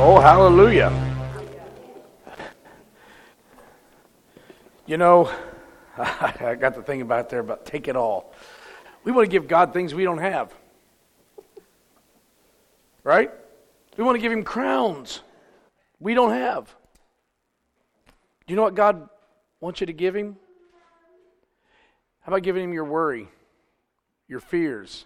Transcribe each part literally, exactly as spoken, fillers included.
Oh, hallelujah. You know, I got the thing about there about take it all. We want to give God things we don't have. Right? We want to give him crowns we don't have. Do you know what God wants you to give him? How about giving him your worry, your fears?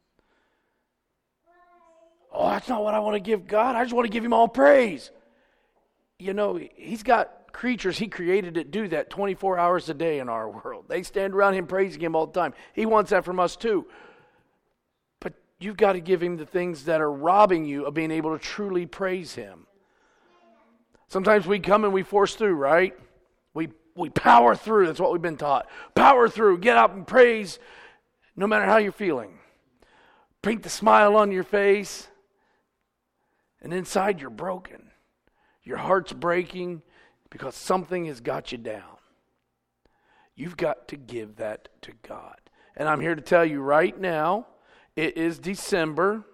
Oh, that's not what I want to give God. I just want to give him all praise. You know, he's got creatures he created that do that twenty-four hours a day in our world. They stand around him praising him all the time. He wants that from us too. But you've got to give him the things that are robbing you of being able to truly praise him. Sometimes we come and we force through, right? We we power through. That's what we've been taught. Power through. Get up and praise no matter how you're feeling. Paint the smile on your face. And inside you're broken. Your heart's breaking because something has got you down. You've got to give that to God. And I'm here to tell you right now, it is December.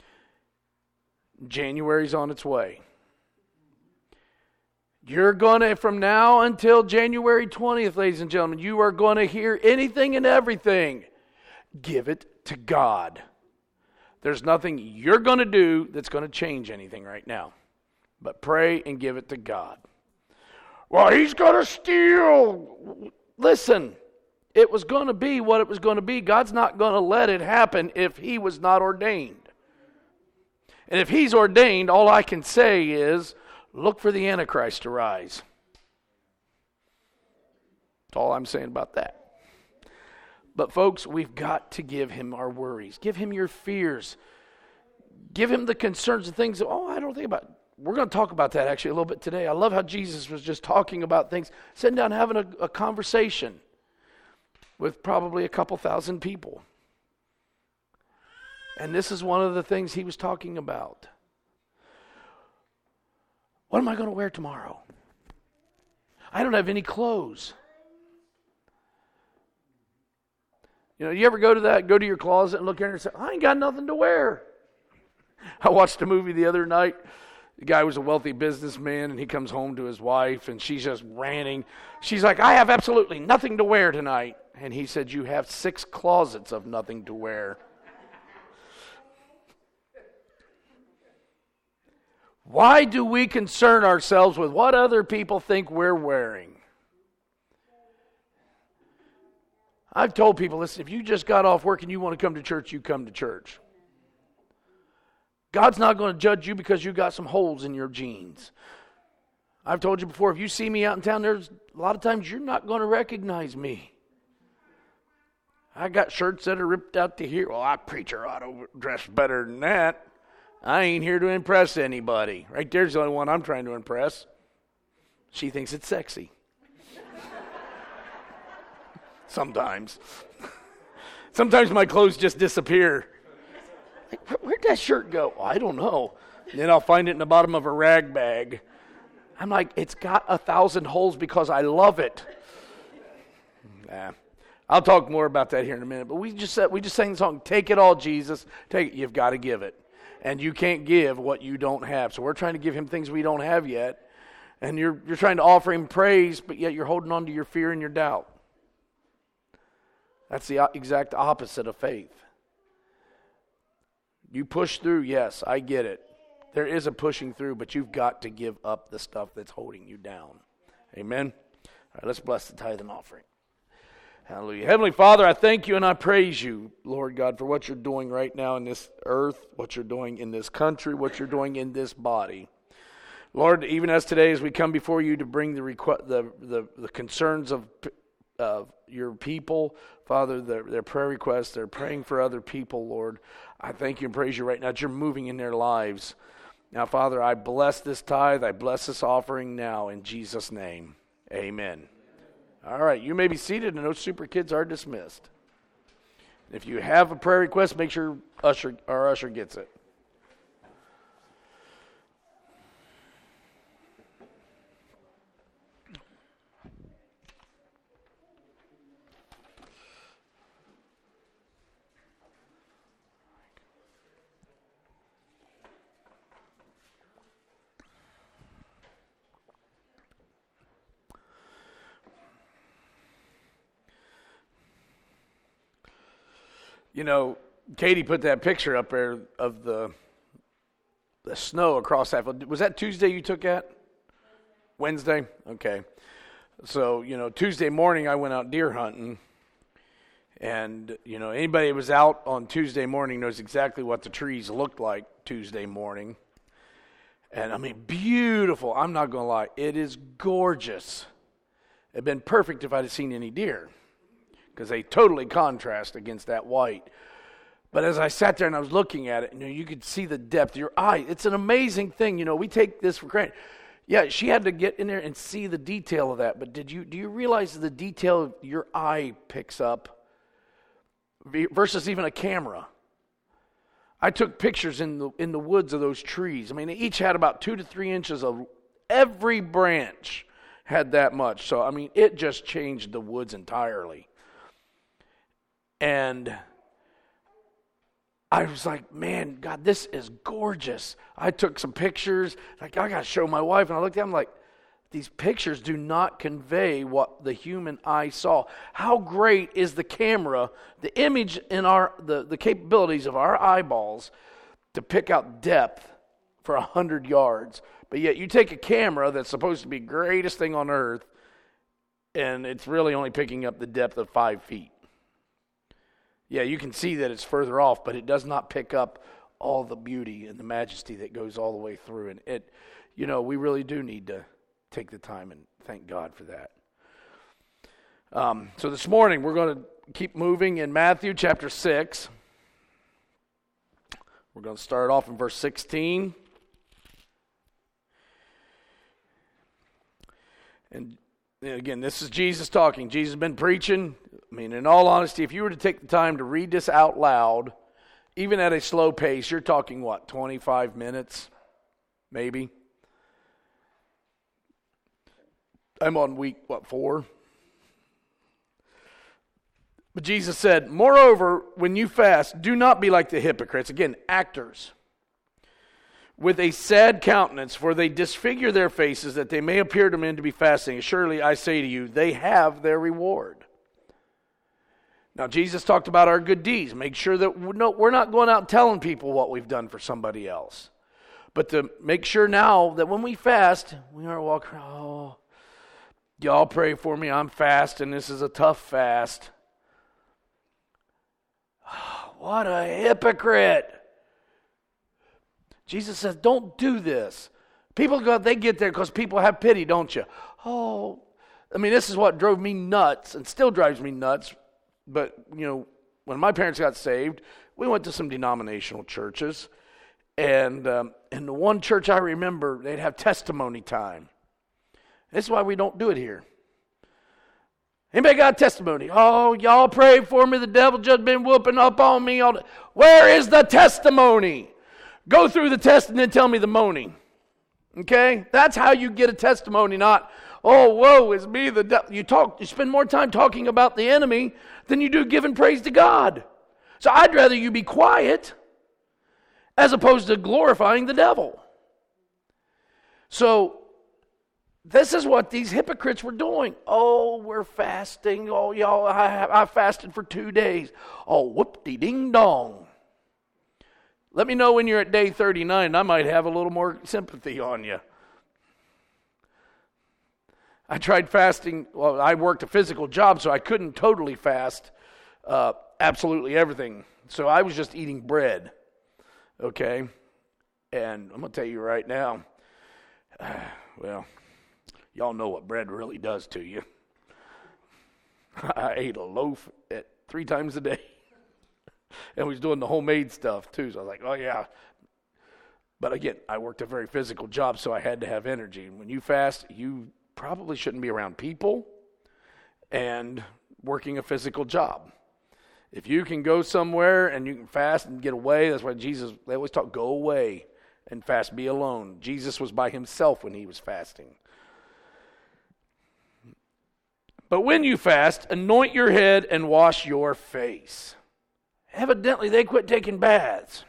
January's on its way. You're going to, from now until January twentieth, ladies and gentlemen, you are going to hear anything and everything. Give it to God. There's nothing you're going to do that's going to change anything right now. But pray and give it to God. Well, he's going to steal. Listen, it was going to be what it was going to be. God's not going to let it happen if he was not ordained. And if he's ordained, all I can say is, look for the Antichrist to rise. That's all I'm saying about that. But folks, we've got to give him our worries. Give him your fears. Give him the concerns and things that, oh, I don't think about. We're going to talk about that actually a little bit today. I love how Jesus was just talking about things, sitting down having a, a conversation with probably a couple thousand people. And this is one of the things he was talking about. What am I going to wear tomorrow? I don't have any clothes. You know, you ever go to that, go to your closet and look in there and say, I ain't got nothing to wear. I watched a movie the other night. The guy was a wealthy businessman, and he comes home to his wife, and she's just ranting. She's like, I have absolutely nothing to wear tonight. And he said, you have six closets of nothing to wear. Why do we concern ourselves with what other people think we're wearing? I've told people, listen, if you just got off work and you want to come to church, you come to church. God's not going to judge you because you got some holes in your jeans. I've told you before, if you see me out in town, there's a lot of times you're not going to recognize me. I got shirts that are ripped out to here. Well, I preacher ought to dress better than that. I ain't here to impress anybody. Right there's the only one I'm trying to impress. She thinks it's sexy. Sometimes. Sometimes my clothes just disappear. Like, where'd that shirt go? Well, I don't know. And then I'll find it in the bottom of a rag bag. I'm like, it's got a thousand holes because I love it. Nah. I'll talk more about that here in a minute. But we just said we just sang the song, Take It All, Jesus. Take it. You've got to give it. And you can't give what you don't have. So we're trying to give him things we don't have yet. And you're you're trying to offer him praise, but yet you're holding on to your fear and your doubt. That's the exact opposite of faith. You push through, yes, I get it. There is a pushing through, but you've got to give up the stuff that's holding you down. Amen? All right, let's bless the tithe and offering. Hallelujah. Heavenly Father, I thank you and I praise you, Lord God, for what you're doing right now in this earth, what you're doing in this country, what you're doing in this body. Lord, even as today, as we come before you to bring the requ- the, the, the concerns of of your people, Father, their, their prayer requests, they're praying for other people, Lord. I thank you and praise you right now that you're moving in their lives. Now, Father, I bless this tithe, I bless this offering now in Jesus' name. Amen. All right, you may be seated and those super kids are dismissed. If you have a prayer request, make sure usher, our usher gets it. You know, Katie put that picture up there of the the snow across that field. Was that Tuesday you took that? Wednesday? Okay. So, you know, Tuesday morning I went out deer hunting. And, you know, anybody who was out on Tuesday morning knows exactly what the trees looked like Tuesday morning. And, I mean, beautiful. I'm not going to lie. It is gorgeous. It'd been perfect if I'd have seen any deer, because they totally contrast against that white. But as I sat there and I was looking at it, you know, you could see the depth of your eye. It's an amazing thing. You know, we take this for granted. Yeah, she had to get in there and see the detail of that. But did you do you realize the detail your eye picks up versus even a camera? I took pictures in the in the woods of those trees. I mean, they each had about two to three inches of every branch had that much. So, I mean, it just changed the woods entirely. And I was like, man, God, this is gorgeous. I took some pictures. Like, I got to show my wife. And I looked at them like, these pictures do not convey what the human eye saw. How great is the camera, the image in our, the, the capabilities of our eyeballs to pick out depth for a hundred yards. But yet you take a camera that's supposed to be greatest thing on earth, and it's really only picking up the depth of five feet. Yeah, you can see that it's further off, but it does not pick up all the beauty and the majesty that goes all the way through. And it, you know, we really do need to take the time and thank God for that. Um, so this morning we're going to keep moving in Matthew chapter six. We're going to start off in verse sixteen. And again, this is Jesus talking. Jesus has been preaching. I mean, in all honesty, if you were to take the time to read this out loud, even at a slow pace, you're talking, what, twenty-five minutes, maybe? I'm on week, what, four? But Jesus said, moreover, when you fast, do not be like the hypocrites. Again, actors. With a sad countenance, for they disfigure their faces, that they may appear to men to be fasting. Surely I say to you, they have their reward. Now, Jesus talked about our good deeds. Make sure that we're not going out telling people what we've done for somebody else. But to make sure now that when we fast, we aren't walking, oh, y'all pray for me, I'm fasting, this is a tough fast. Oh, what a hypocrite. Jesus says, don't do this. People go, they get there because people have pity, don't you? Oh, I mean, this is what drove me nuts and still drives me nuts. But, you know, when my parents got saved, we went to some denominational churches. And um, in the one church I remember, they'd have testimony time. This is why we don't do it here. Anybody got a testimony? Oh, y'all pray for me. The devil just been whooping up on me. All day. Where is the testimony? Go through the test and then tell me the moaning. Okay? That's how you get a testimony, not, oh, woe is me, the devil. You talk, you spend more time talking about the enemy than you do giving praise to God. So I'd rather you be quiet as opposed to glorifying the devil. So this is what these hypocrites were doing. Oh, we're fasting. Oh, y'all, I, I fasted for two days. Oh, whoop-de-ding-dong. Let me know when you're at day thirty-nine, and I might have a little more sympathy on you. I tried fasting. Well, I worked a physical job, so I couldn't totally fast uh, absolutely everything. So I was just eating bread, okay? And I'm going to tell you right now, uh, well, y'all know what bread really does to you. I ate a loaf at three times a day. And we was doing the homemade stuff too. So I was like, oh yeah. But again, I worked a very physical job, so I had to have energy. And when you fast, you probably shouldn't be around people and working a physical job. If you can go somewhere and you can fast and get away, that's why Jesus, they always talk, go away and fast, be alone. Jesus was by himself when he was fasting. But when you fast, anoint your head and wash your face. Evidently, they quit taking baths.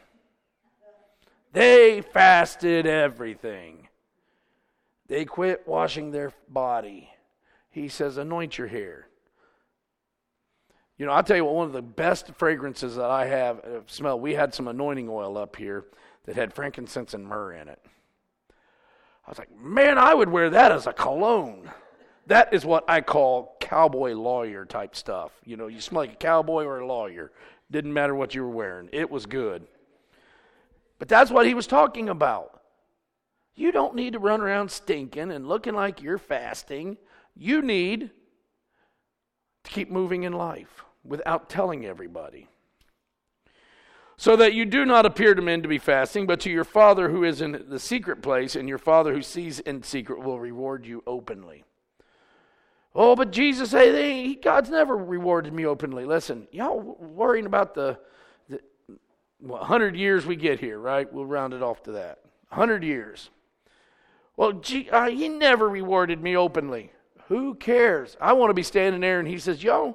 They fasted everything. They quit washing their body. He says, anoint your hair. You know, I'll tell you what, one of the best fragrances that I have uh, smell, we had some anointing oil up here that had frankincense and myrrh in it. I was like, man, I would wear that as a cologne. That is what I call cowboy lawyer type stuff. You know, you smell like a cowboy or a lawyer. Didn't matter what you were wearing. It was good. But that's what he was talking about. You don't need to run around stinking and looking like you're fasting. You need to keep moving in life without telling everybody. So that you do not appear to men to be fasting, but to your Father who is in the secret place, and your Father who sees in secret will reward you openly. Oh, but Jesus, hey, God's never rewarded me openly. Listen, y'all worrying about the, the well, one hundred years we get here, right? We'll round it off to that. one hundred years. Well, gee, uh, he never rewarded me openly. Who cares? I want to be standing there and he says, yo,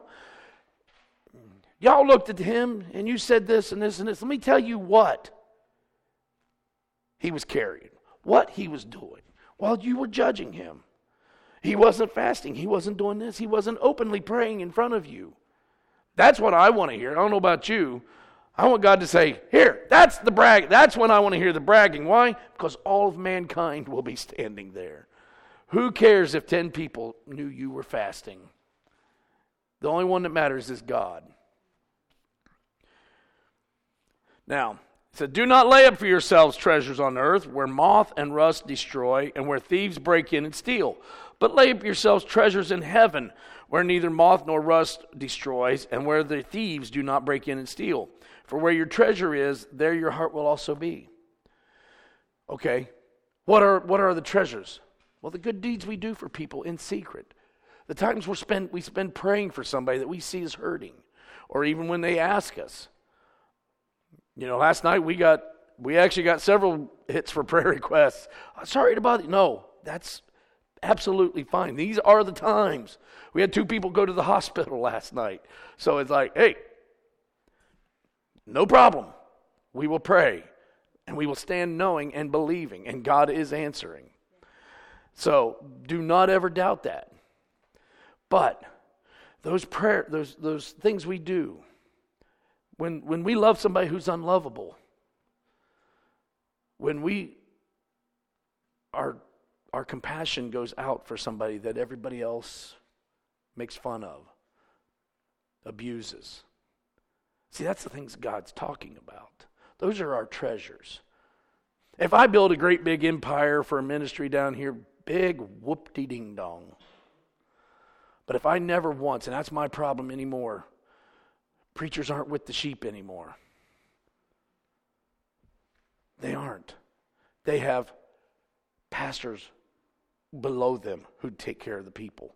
y'all looked at him and you said this and this and this. Let me tell you what he was carrying, what he was doing while you were judging him. He wasn't fasting. He wasn't doing this. He wasn't openly praying in front of you. That's what I want to hear. I don't know about you. I want God to say, here, that's the brag. That's when I want to hear the bragging. Why? Because all of mankind will be standing there. Who cares if ten people knew you were fasting? The only one that matters is God. Now, it said, do not lay up for yourselves treasures on earth where moth and rust destroy and where thieves break in and steal. But lay up yourselves treasures in heaven where neither moth nor rust destroys and where the thieves do not break in and steal. For where your treasure is, there your heart will also be. Okay, what are what are the treasures? Well, the good deeds we do for people in secret. The times we spend we spend praying for somebody that we see is hurting, or even when they ask us. You know, last night we got we actually got several hits for prayer requests. Sorry to bother you. No, that's absolutely fine. These are the times. We had two people go to the hospital last night. So it's like, hey, no problem. We will pray. And we will stand knowing and believing. And God is answering. So do not ever doubt that. But those prayer, those those things we do, when when we love somebody who's unlovable, when we our our compassion goes out for somebody that everybody else makes fun of, abuses. See, that's the things God's talking about. Those are our treasures. If I build a great big empire for a ministry down here, big whoop-de-ding-dong. But if I never once, and that's my problem anymore, preachers aren't with the sheep anymore. They aren't. They have pastors below them who take care of the people.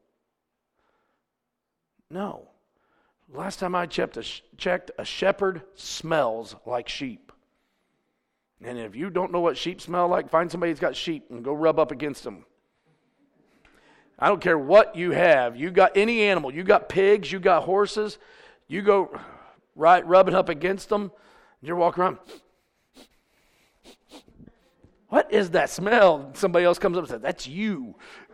No. Last time I checked, a, checked, a shepherd smells like sheep. And if you don't know what sheep smell like, find somebody who's got sheep and go rub up against them. I don't care what you have. You got any animal. You got pigs. You got horses. You go right rubbing up against them. You're walking around. What is that smell? Somebody else comes up and says, that's you.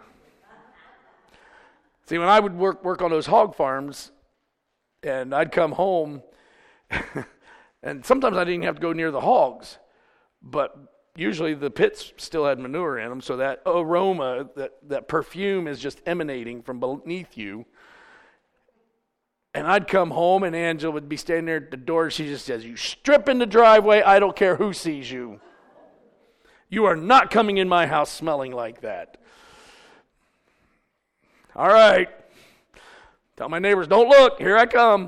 See, when I would work work on those hog farms, and I'd come home, and sometimes I didn't have to go near the hogs, but usually the pits still had manure in them, so that aroma, that, that perfume is just emanating from beneath you. And I'd come home, and Angela would be standing there at the door, and she just says, you strip in the driveway, I don't care who sees you. You are not coming in my house smelling like that. All right. Tell my neighbors, don't look, here I come.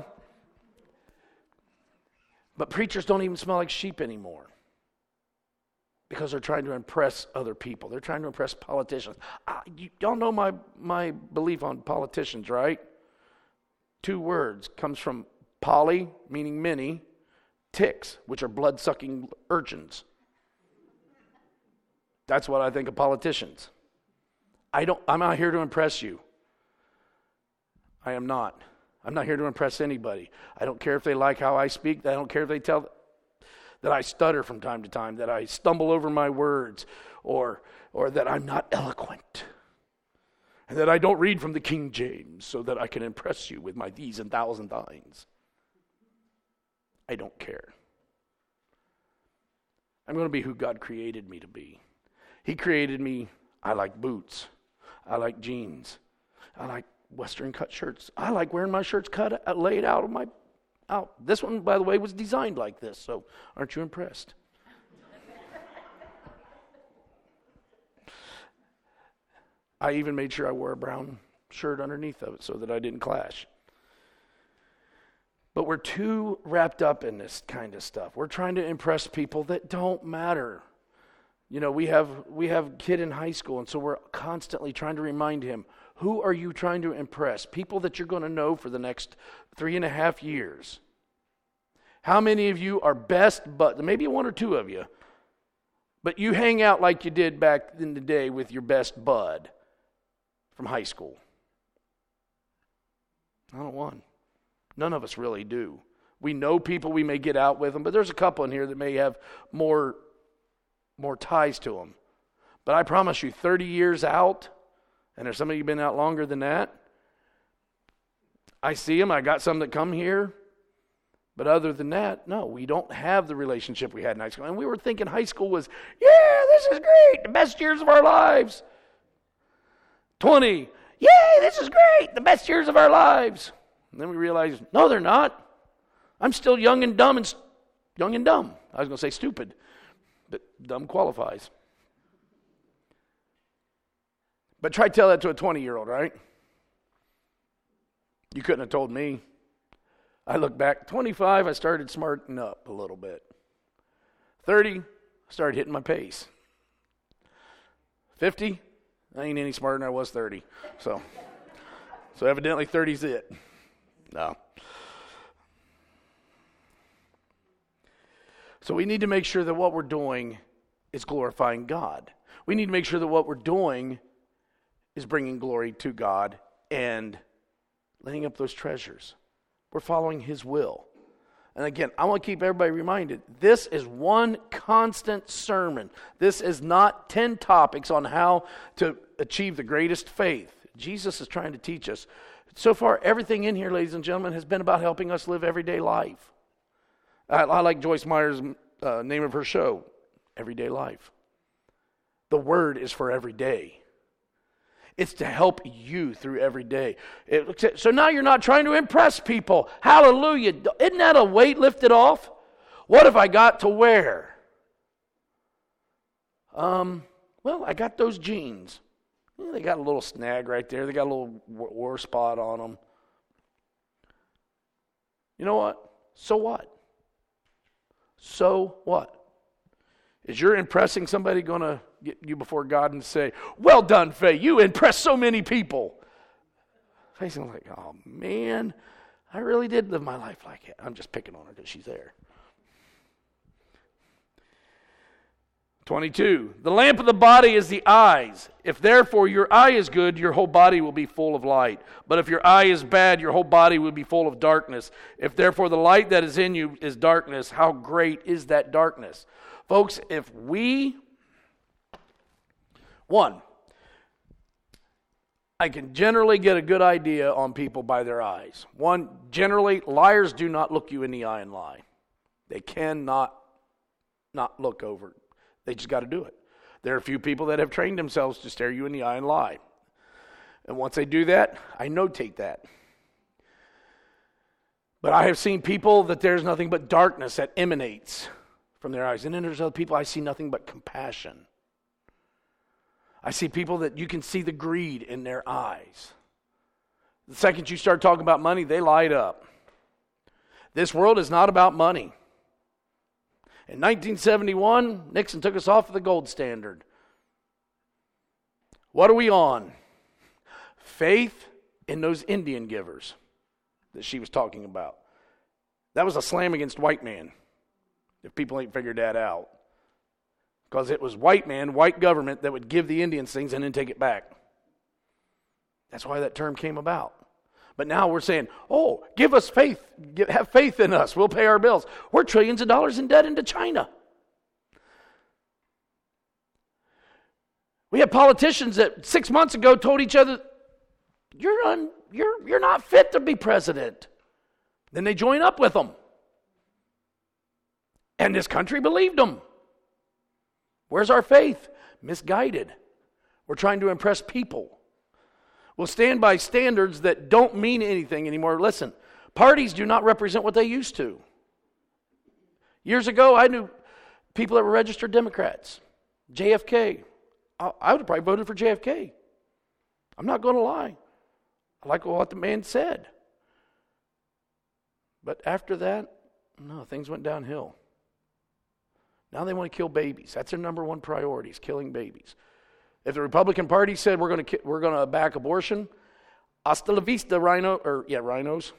But preachers don't even smell like sheep anymore. Because they're trying to impress other people. They're trying to impress politicians. Uh, you, y'all know my, my belief on politicians, right? Two words. Comes from poly, meaning many, ticks, which are blood-sucking urchins. That's what I think of politicians. I don't, I'm not here to impress you. I am not. I'm not here to impress anybody. I don't care if they like how I speak. I don't care if they tell that I stutter from time to time, that I stumble over my words, or or that I'm not eloquent. And that I don't read from the King James so that I can impress you with my these and thousand thines. I don't care. I'm going to be who God created me to be. He created me, I like boots. I like jeans. I like Western cut shirts. I like wearing my shirts cut uh, laid out of my out. This one, by the way, was designed like this, so aren't you impressed? I even made sure I wore a brown shirt underneath of it so that I didn't clash. But we're too wrapped up in this kind of stuff. We're trying to impress people that don't matter. You know, we have we have a kid in high school, and so we're constantly trying to remind him, who are you trying to impress? People that you're going to know for the next three and a half years. How many of you are best buds? Maybe one or two of you. But you hang out like you did back in the day with your best bud from high school. I don't want. None of us really do. We know people, we may get out with them, but there's a couple in here that may have more, more ties to them. But I promise you, thirty years out, and there's some of you been out longer than that, I see them, I got some that come here, but other than that, no, we don't have the relationship we had in high school. And we were thinking high school was, yeah, this is great, the best years of our lives. twenty, yay, this is great, the best years of our lives. And then we realized, no, they're not. I'm still young and dumb and st- young and dumb. I was going to say stupid, but dumb qualifies. But try to tell that to a twenty-year-old, right? You couldn't have told me. I look back, twenty-five, I started smarting up a little bit. thirty, I started hitting my pace. fifty, I ain't any smarter than I was thirty. So, so evidently thirty's it. No. So we need to make sure that what we're doing is glorifying God. We need to make sure that what we're doing is bringing glory to God and laying up those treasures. We're following His will. And again, I want to keep everybody reminded, this is one constant sermon. This is not ten topics on how to achieve the greatest faith. Jesus is trying to teach us. So far, everything in here, ladies and gentlemen, has been about helping us live everyday life. I, I like Joyce Meyer's uh, name of her show, Everyday Life. The word is for every day. It's to help you through every day. It, so now you're not trying to impress people. Hallelujah. Isn't that a weight lifted off? What have I got to wear? Um, well, I got those jeans. Yeah, they got a little snag right there. They got a little war spot on them. You know what? So what? So what? Is your impressing somebody going to get you before God and say, well done, Faye, you impressed so many people? Faye's like, oh man, I really did live my life like it. I'm just picking on her because she's there. twenty-two, the lamp of the body is the eyes. If therefore your eye is good, your whole body will be full of light. But if your eye is bad, your whole body will be full of darkness. If therefore the light that is in you is darkness, how great is that darkness? Folks, if we, one, I can generally get a good idea on people by their eyes. One, generally, liars do not look you in the eye and lie. They cannot not look over. They just got to do it. There are a few people that have trained themselves to stare you in the eye and lie. And once they do that, I notate that. But I have seen people that there's nothing but darkness that emanates from their eyes. And then there's other people I see nothing but compassion. I see people that you can see the greed in their eyes. The second you start talking about money, they light up. This world is not about money. In nineteen seventy-one, Nixon took us off of the gold standard. What are we on? Faith in those Indian givers that she was talking about. That was a slam against white man, if people ain't figured that out. Because it was white man, white government that would give the Indians things and then take it back. That's why that term came about. But now we're saying, oh, give us faith. Give, have faith in us. We'll pay our bills. We're trillions of dollars in debt into China. We have politicians that six months ago told each other, You're, un, you're, you're not fit to be president. Then they join up with them. And this country believed them. Where's our faith? Misguided. We're trying to impress people. We'll stand by standards that don't mean anything anymore. Listen, parties do not represent what they used to. Years ago, I knew people that were registered Democrats. J F K. I, I would have probably voted for J F K. I'm not going to lie. I like what the man said. But after that, no, things went downhill. Now they want to kill babies. That's their number one priority, is killing babies. If the Republican Party said we're going to we're going to back abortion, hasta la vista, rhino, or yeah, rhinos.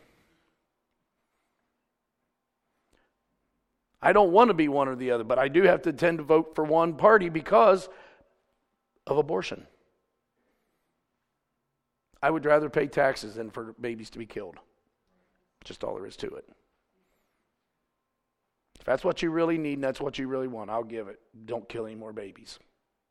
I don't want to be one or the other, but I do have to tend to vote for one party because of abortion. I would rather pay taxes than for babies to be killed. Just all there is to it. If that's what you really need and that's what you really want, I'll give it. Don't kill any more babies.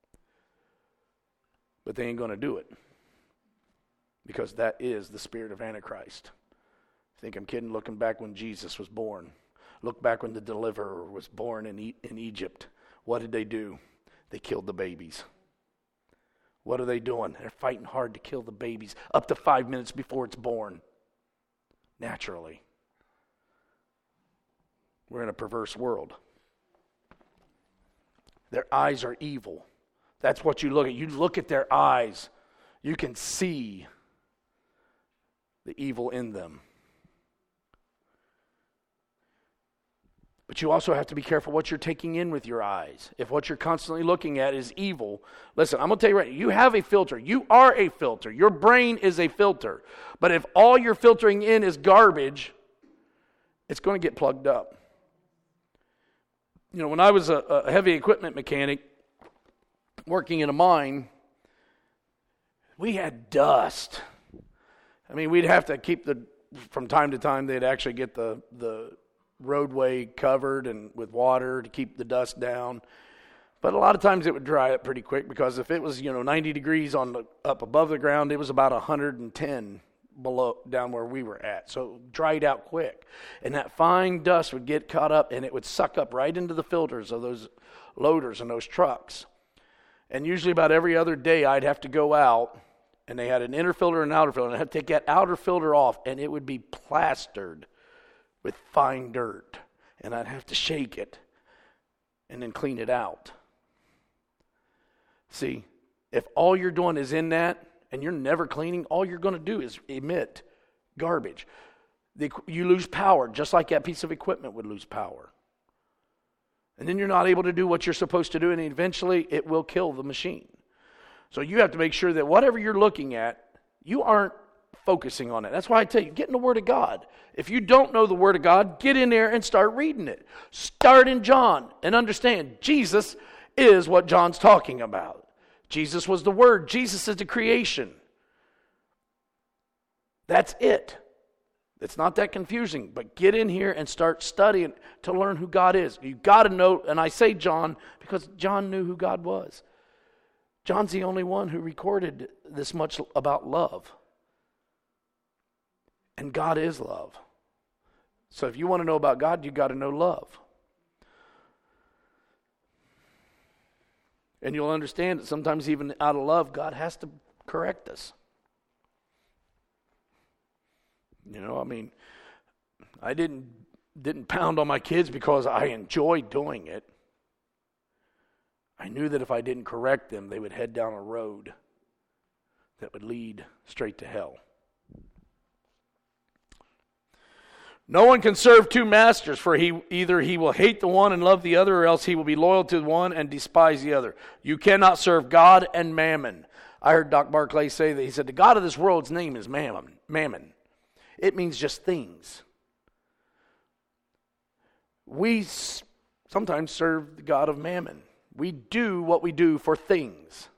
But they ain't going to do it. Because that is the spirit of Antichrist. I think I'm kidding. Looking back when Jesus was born. Look back when the deliverer was born in, e- in Egypt. What did they do? They killed the babies. What are they doing? They're fighting hard to kill the babies up to five minutes before it's born. Naturally. We're in a perverse world. Their eyes are evil. That's what you look at. You look at their eyes. You can see the evil in them. But you also have to be careful what you're taking in with your eyes. If what you're constantly looking at is evil, listen, I'm going to tell you right now, you have a filter. You are a filter. Your brain is a filter. But if all you're filtering in is garbage, it's going to get plugged up. You know, when I was a, a heavy equipment mechanic working in a mine, we had dust. I mean, we'd have to keep the, from time to time, they'd actually get the, the roadway covered and with water to keep the dust down. But a lot of times it would dry up pretty quick because if it was, you know, ninety degrees on the, up above the ground, it was about one hundred ten below down where we were at. So it dried out quick. And that fine dust would get caught up and it would suck up right into the filters of those loaders and those trucks. And usually about every other day I'd have to go out and they had an inner filter and an outer filter and I had to take that outer filter off and it would be plastered with fine dirt. And I'd have to shake it and then clean it out. See, if all you're doing is in that, and you're never cleaning, all you're going to do is emit garbage. The, you lose power, just like that piece of equipment would lose power. And then you're not able to do what you're supposed to do, and eventually it will kill the machine. So you have to make sure that whatever you're looking at, you aren't focusing on it. That's why I tell you, get in the Word of God. If you don't know the Word of God, get in there and start reading it. Start in John and understand Jesus is what John's talking about. Jesus was the Word. Jesus is the creation. That's it. It's not that confusing, but get in here and start studying to learn who God is. You've got to know, and I say John because John knew who God was. John's the only one who recorded this much about love. And God is love. So if you want to know about God, you've got to know love. And you'll understand that sometimes even out of love, God has to correct us. You know, I mean, I didn't didn't pound on my kids because I enjoyed doing it. I knew that if I didn't correct them, they would head down a road that would lead straight to hell. No one can serve two masters, for he either he will hate the one and love the other, or else he will be loyal to one and despise the other. You cannot serve God and mammon. I heard Doc Barclay say that. He said, the God of this world's name is mammon. Mammon. It means just things. We sometimes serve the God of mammon. We do what we do for things.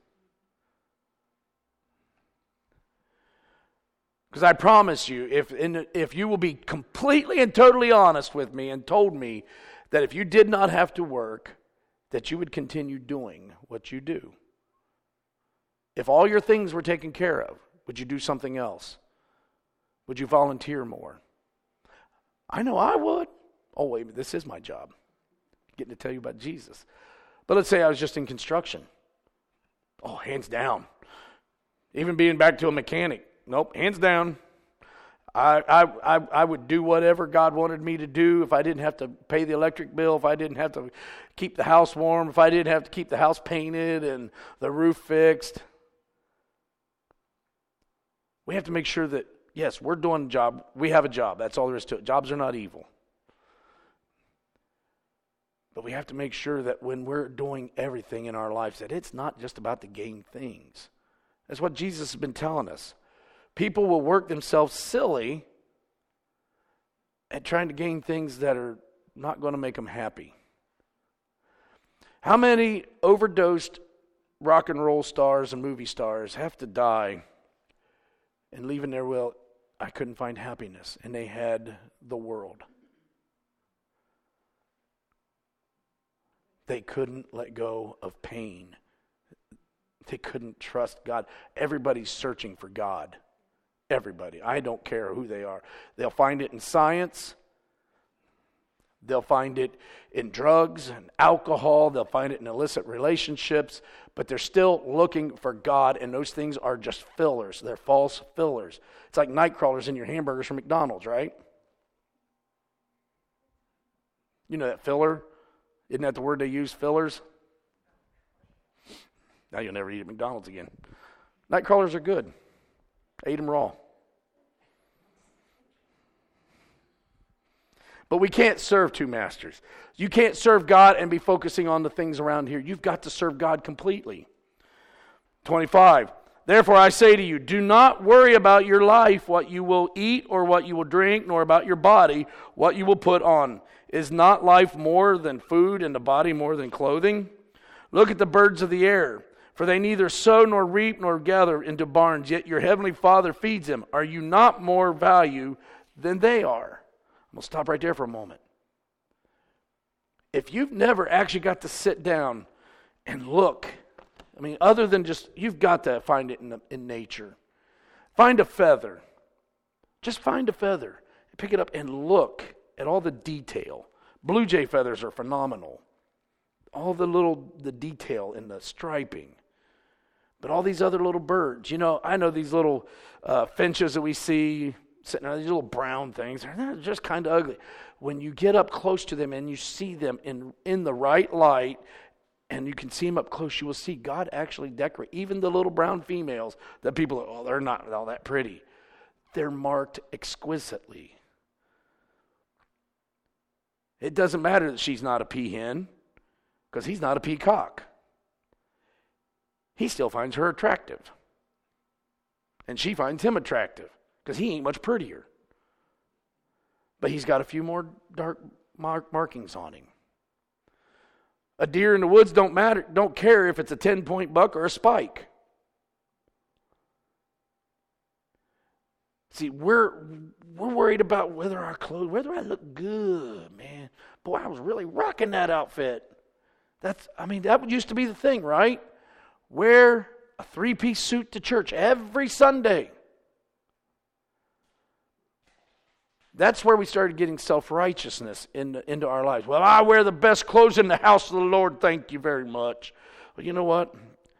Because I promise you, if in, if you will be completely and totally honest with me and told me that if you did not have to work, that you would continue doing what you do. If all your things were taken care of, Would you do something else? Would you volunteer more? I know I would. Oh, wait a minute, this is my job. Getting to tell you about Jesus. But let's say I was just in construction. Oh, hands down. Even being back to a mechanic. Nope, hands down. I, I, I, I would do whatever God wanted me to do if I didn't have to pay the electric bill, if I didn't have to keep the house warm, if I didn't have to keep the house painted and the roof fixed. We have to make sure that, yes, we're doing a job. We have a job. That's all there is to it. Jobs are not evil. But we have to make sure that when we're doing everything in our lives, that it's not just about to gain things. That's what Jesus has been telling us. People will work themselves silly at trying to gain things that are not going to make them happy. How many overdosed rock and roll stars and movie stars have to die and leave in their will, I couldn't find happiness, and they had the world. They couldn't let go of pain. They couldn't trust God. Everybody's searching for God. Everybody. I don't care who they are. They'll find it in science. They'll find it in drugs and alcohol. They'll find it in illicit relationships. But they're still looking for God, and those things are just fillers. They're false fillers. It's like night crawlers in your hamburgers from McDonald's, right? You know that filler? Isn't that the word they use, fillers? Now you'll never eat at McDonald's again. Night crawlers are good. I ate them raw. But we can't serve two masters. You can't serve God and be focusing on the things around here. You've got to serve God completely. twenty-five. Therefore I say to you, do not worry about your life, what you will eat or what you will drink, nor about your body, what you will put on. Is not life more than food, and the body more than clothing? Look at the birds of the air, for they neither sow nor reap nor gather into barns, yet your heavenly Father feeds them. Are you not more value than they are? I'm going to stop right there for a moment. If you've never actually got to sit down and look, I mean, other than just, you've got to find it in, the, in nature. Find a feather. Just find a feather. Pick it up and look at all the detail. Blue jay feathers are phenomenal. All the little, the detail in the striping. But all these other little birds, you know, I know these little uh, finches that we see sitting there, these little brown things, they're just kind of ugly. When you get up close to them and you see them in, in the right light, and you can see them up close, you will see God actually decorate. Even the little brown females that people are, oh, they're not all that pretty. They're marked exquisitely. It doesn't matter that she's not a peahen, because he's not a peacock. He still finds her attractive. And she finds him attractive, because he ain't much prettier. But he's got a few more dark mark- markings on him. A deer in the woods don't matter, don't care if it's a ten-point buck or a spike. See, we're we're worried about whether our clothes, whether I look good, man. Boy, I was really rocking that outfit. That's, I mean, that used to be the thing, right? Wear a three-piece suit to church every Sunday. That's where we started getting self-righteousness into, into our lives. Well, I wear the best clothes in the house of the Lord, thank you very much. Well, you know what?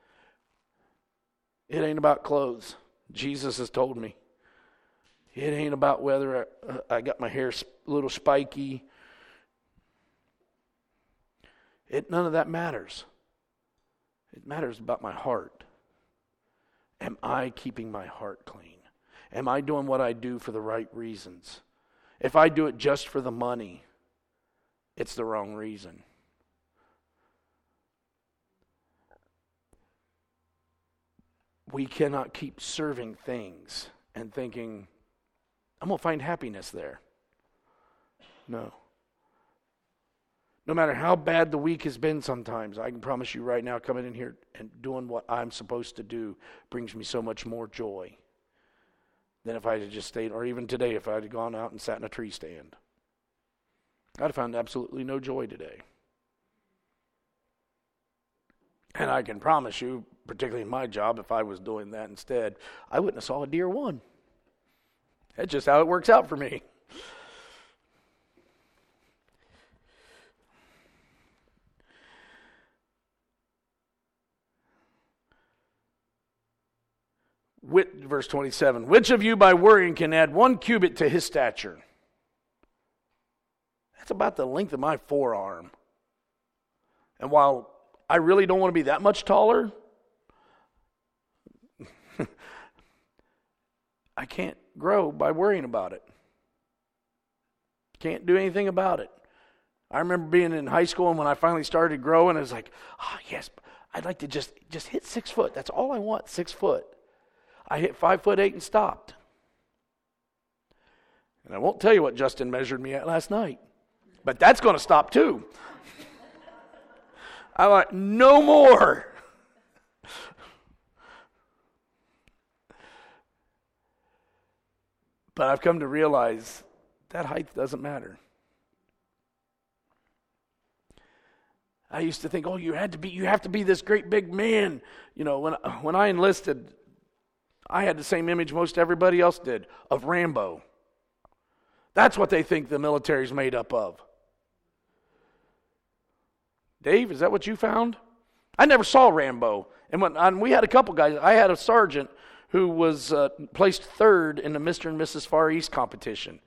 It ain't about clothes. Jesus has told me. It ain't about whether I, I got my hair a little spiky. It, none of that matters. It matters about my heart. Am I keeping my heart clean? Am I doing what I do for the right reasons? If I do it just for the money, it's the wrong reason. We cannot keep serving things and thinking, I'm going to find happiness there. No. No matter how bad the week has been sometimes, I can promise you right now, coming in here and doing what I'm supposed to do brings me so much more joy than if I had just stayed, or even today, if I had gone out and sat in a tree stand. I'd have found absolutely no joy today. And I can promise you, particularly in my job, if I was doing that instead, I wouldn't have saw a deer one. That's just how it works out for me. Which, verse twenty-seven, which of you by worrying can add one cubit to his stature? That's about the length of my forearm. And while I really don't want to be that much taller, I can't grow by worrying about it. Can't do anything about it. I remember being in high school, and when I finally started growing, I was like, oh, yes, I'd like to just, just hit six foot. That's all I want, six foot. I hit five foot eight and stopped. And I won't tell you what Justin measured me at last night, but that's going to stop too. I'm like, no more. But I've come to realize that height doesn't matter. I used to think, oh, you had to be, you have to be this great big man. You know, when when I enlisted, I had the same image most everybody else did of Rambo. That's what they think the military's made up of. Dave, is that what you found? I never saw Rambo. And when and we had a couple guys, I had a sergeant who was uh, placed third in the Mister and Missus Far East competition.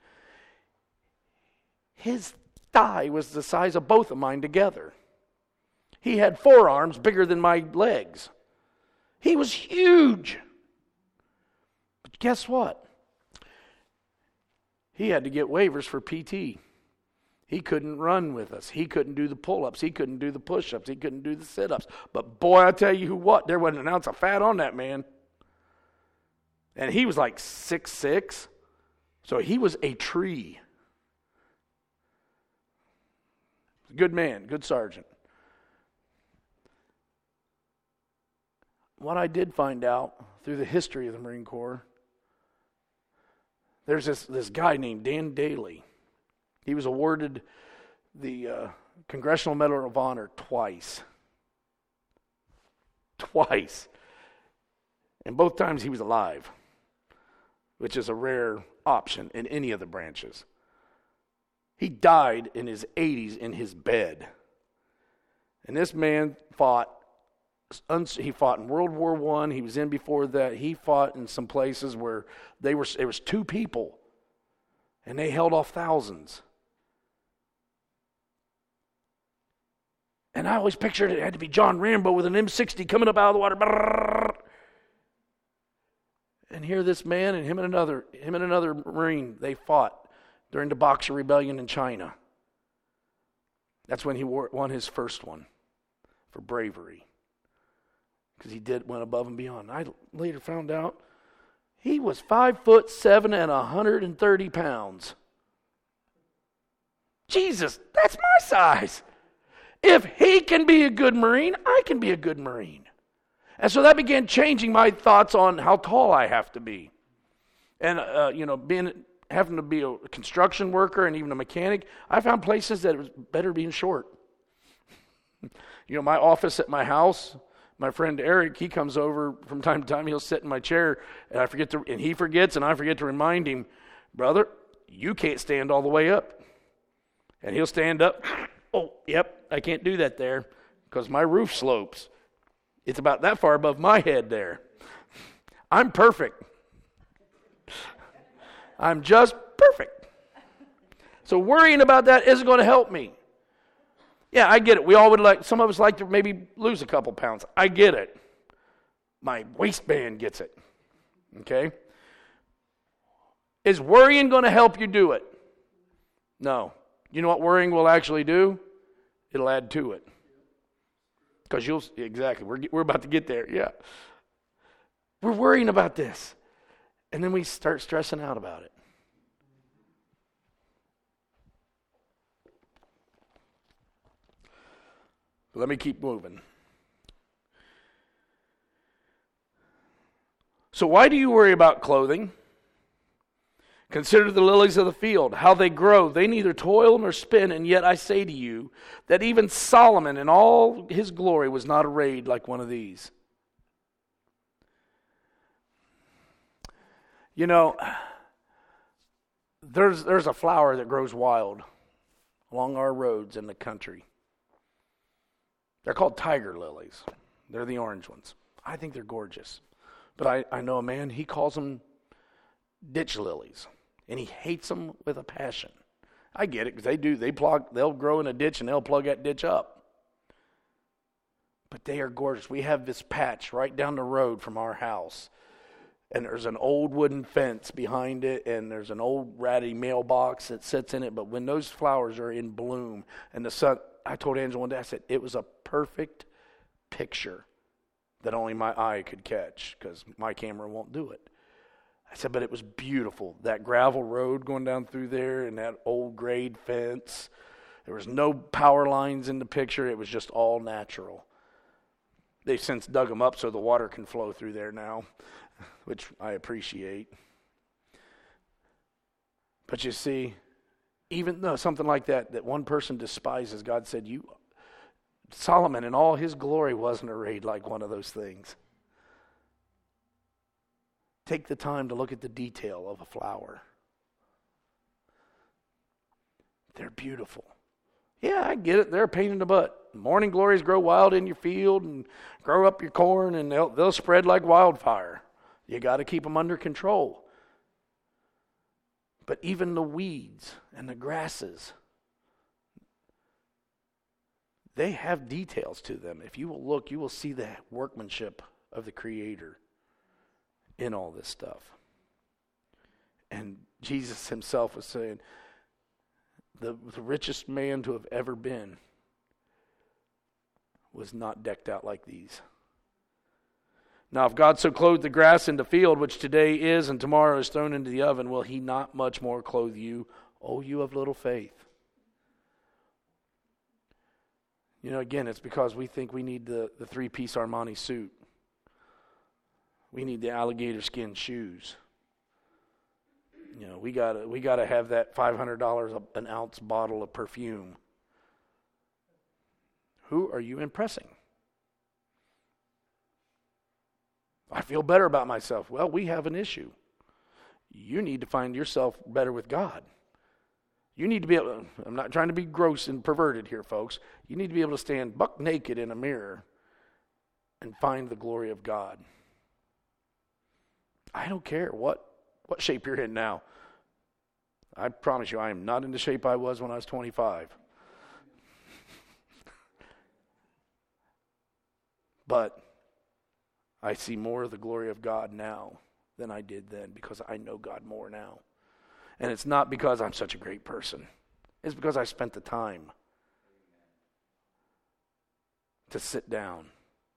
His thigh was the size of both of mine together. He had forearms bigger than my legs. He was huge. But guess what? He had to get waivers for P T. He couldn't run with us. He couldn't do the pull-ups. He couldn't do the push-ups. He couldn't do the sit-ups. But boy, I tell you who what, there wasn't an ounce of fat on that man. And he was like six foot six, so he was a tree. Good man, good sergeant. What I did find out through the history of the Marine Corps, there's this, this guy named Dan Daly. He was awarded the uh, Congressional Medal of Honor twice. Twice. And both times he was alive, which is a rare option in any of the branches. He died in his eighties in his bed. And this man fought, he fought in World War One. He was in before that. He fought in some places where they were, it was two people, and they held off thousands. And I always pictured it had to be John Rambo with an M sixty coming up out of the water. Brrr. And here this man and him and another, him and another Marine, they fought during the Boxer Rebellion in China. That's when he wore, won his first one for bravery, because he did went above and beyond. I later found out he was five foot seven and a hundred and thirty pounds. Jesus, that's my size. If he can be a good Marine, I can be a good Marine. And so that began changing my thoughts on how tall I have to be. And, uh, you know, being having to be a construction worker and even a mechanic, I found places that it was better being short. You know, my office at my house, my friend Eric, he comes over from time to time. He'll sit in my chair, and I forget to, and he forgets, and I forget to remind him, brother, you can't stand all the way up. And he'll stand up. Oh, yep, I can't do that there because my roof slopes. It's about that far above my head there. I'm perfect. I'm just perfect. So worrying about that isn't going to help me. Yeah, I get it. We all would like, some of us like to maybe lose a couple pounds. I get it. My waistband gets it. Okay? Is worrying going to help you do it? No. You know what worrying will actually do? It'll add to it. Because you'll, exactly, we're, we're about to get there, yeah. We're worrying about this. And then we start stressing out about it. Let me keep moving. So why do you worry about clothing? Consider the lilies of the field, how they grow. They neither toil nor spin, and yet I say to you that even Solomon in all his glory was not arrayed like one of these. You know, there's there's a flower that grows wild along our roads in the country. They're called tiger lilies. They're the orange ones. I think they're gorgeous. But I, I know a man, he calls them ditch lilies. And he hates them with a passion. I get it, because they do. They plug, they'll grow in a ditch and they'll plug that ditch up. But they are gorgeous. We have this patch right down the road from our house. And there's an old wooden fence behind it, and there's an old ratty mailbox that sits in it. But when those flowers are in bloom, and the sun, I told Angela one day, I said, it was a perfect picture that only my eye could catch, because my camera won't do it. I said, but it was beautiful. That gravel road going down through there, and that old grade fence. There was no power lines in the picture. It was just all natural. They've since dug them up so the water can flow through there now, which I appreciate. But you see, even though something like that, that one person despises, God said, "You, Solomon in all his glory wasn't arrayed like one of those things." Take the time to look at the detail of a flower. They're beautiful. Yeah, I get it. They're a pain in the butt. Morning glories grow wild in your field and grow up your corn, and they'll, they'll spread like wildfire. You got to keep them under control. But even the weeds and the grasses, they have details to them. If you will look, you will see the workmanship of the Creator in all this stuff. And Jesus himself was saying, the, the richest man to have ever been was not decked out like these. Now, if God so clothed the grass in the field, which today is and tomorrow is thrown into the oven, will he not much more clothe you, O you of little faith? You know, again, it's because we think we need the, the three-piece Armani suit. We need the alligator skin shoes. You know, we gotta we gotta have that five hundred dollars an ounce bottle of perfume. Who are you impressing? I feel better about myself. Well, we have an issue. You need to find yourself better with God. You need to be able to, I'm not trying to be gross and perverted here, folks. You need to be able to stand buck naked in a mirror and find the glory of God. I don't care what, what shape you're in now. I promise you, I am not in the shape I was when I was twenty-five. But I see more of the glory of God now than I did then, because I know God more now. And it's not because I'm such a great person. It's because I spent the time to sit down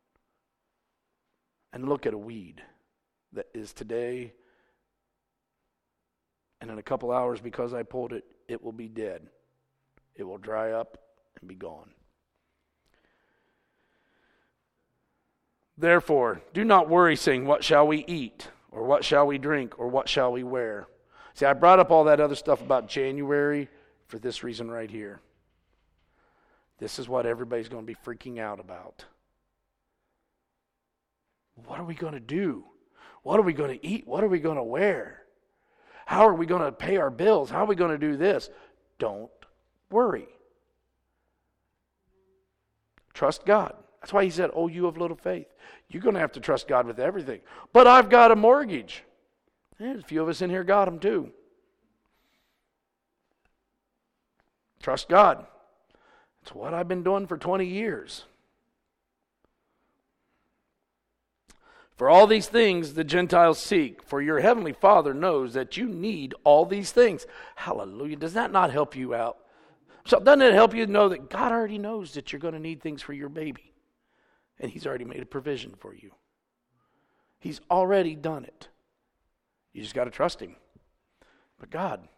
and look at a weed that is today, and in a couple hours, because I pulled it, it will be dead. It will dry up and be gone. Therefore, do not worry, saying, what shall we eat? Or what shall we drink? Or what shall we wear? See, I brought up all that other stuff about January for this reason right here. This is what everybody's going to be freaking out about. What are we going to do? What are we going to eat? What are we going to wear? How are we going to pay our bills? How are we going to do this? Don't worry. Trust God. That's why he said, oh, you of little faith. You're going to have to trust God with everything. But I've got a mortgage. And a few of us in here got them too. Trust God. It's what I've been doing for twenty years. For all these things the Gentiles seek, for your heavenly Father knows that you need all these things. Hallelujah. Does that not help you out? So doesn't it help you to know that God already knows that you're going to need things for your baby? And he's already made a provision for you. He's already done it. You just got to trust him. But God,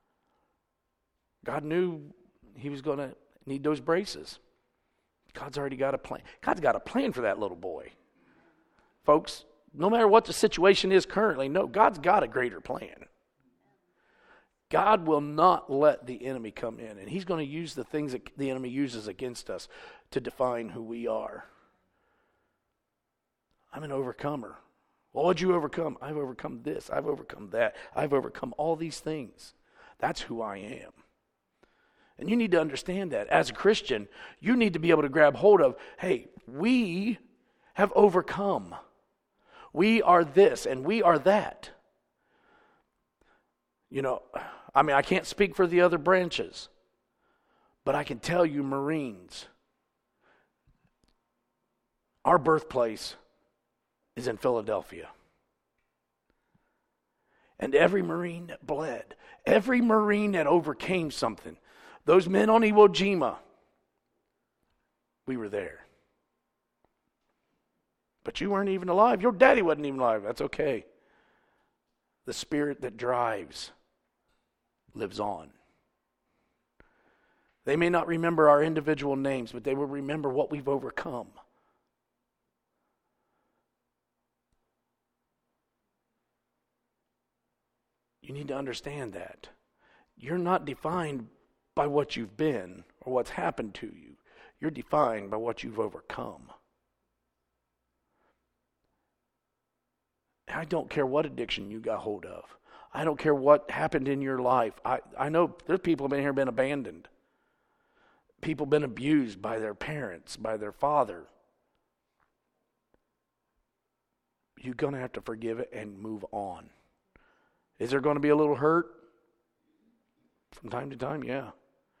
God knew he was going to need those braces. God's already got a plan. God's got a plan for that little boy. Folks, no matter what the situation is currently, no, God's got a greater plan. God will not let the enemy come in, and he's going to use the things that the enemy uses against us to define who we are. I'm an overcomer. Well, what'd you overcome? I've overcome this. I've overcome that. I've overcome all these things. That's who I am. And you need to understand that. As a Christian, you need to be able to grab hold of, hey, we have overcome. We are this and we are that. You know, I mean, I can't speak for the other branches, but I can tell you, Marines, our birthplace is in Philadelphia. And every Marine that bled, every Marine that overcame something, those men on Iwo Jima, we were there. But you weren't even alive. Your daddy wasn't even alive. That's okay. The spirit that drives lives on. They may not remember our individual names, but they will remember what we've overcome. You need to understand that. You're not defined by what you've been or what's happened to you. You're defined by what you've overcome. I don't care what addiction you got hold of. I don't care what happened in your life. I, I know there's people been here been abandoned. People been abused by their parents, by their father. You're going to have to forgive it and move on. Is there going to be a little hurt? From time to time, yeah.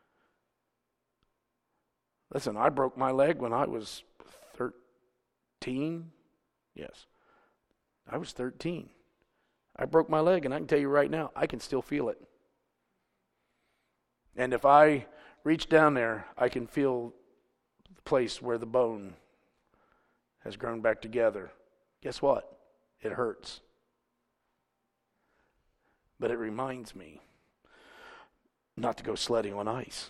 Listen, I broke my leg when I was thirteen. Yes. I was thirteen. I broke my leg, and I can tell you right now, I can still feel it. And if I reach down there, I can feel the place where the bone has grown back together. Guess what? It hurts. But it reminds me not to go sledding on ice.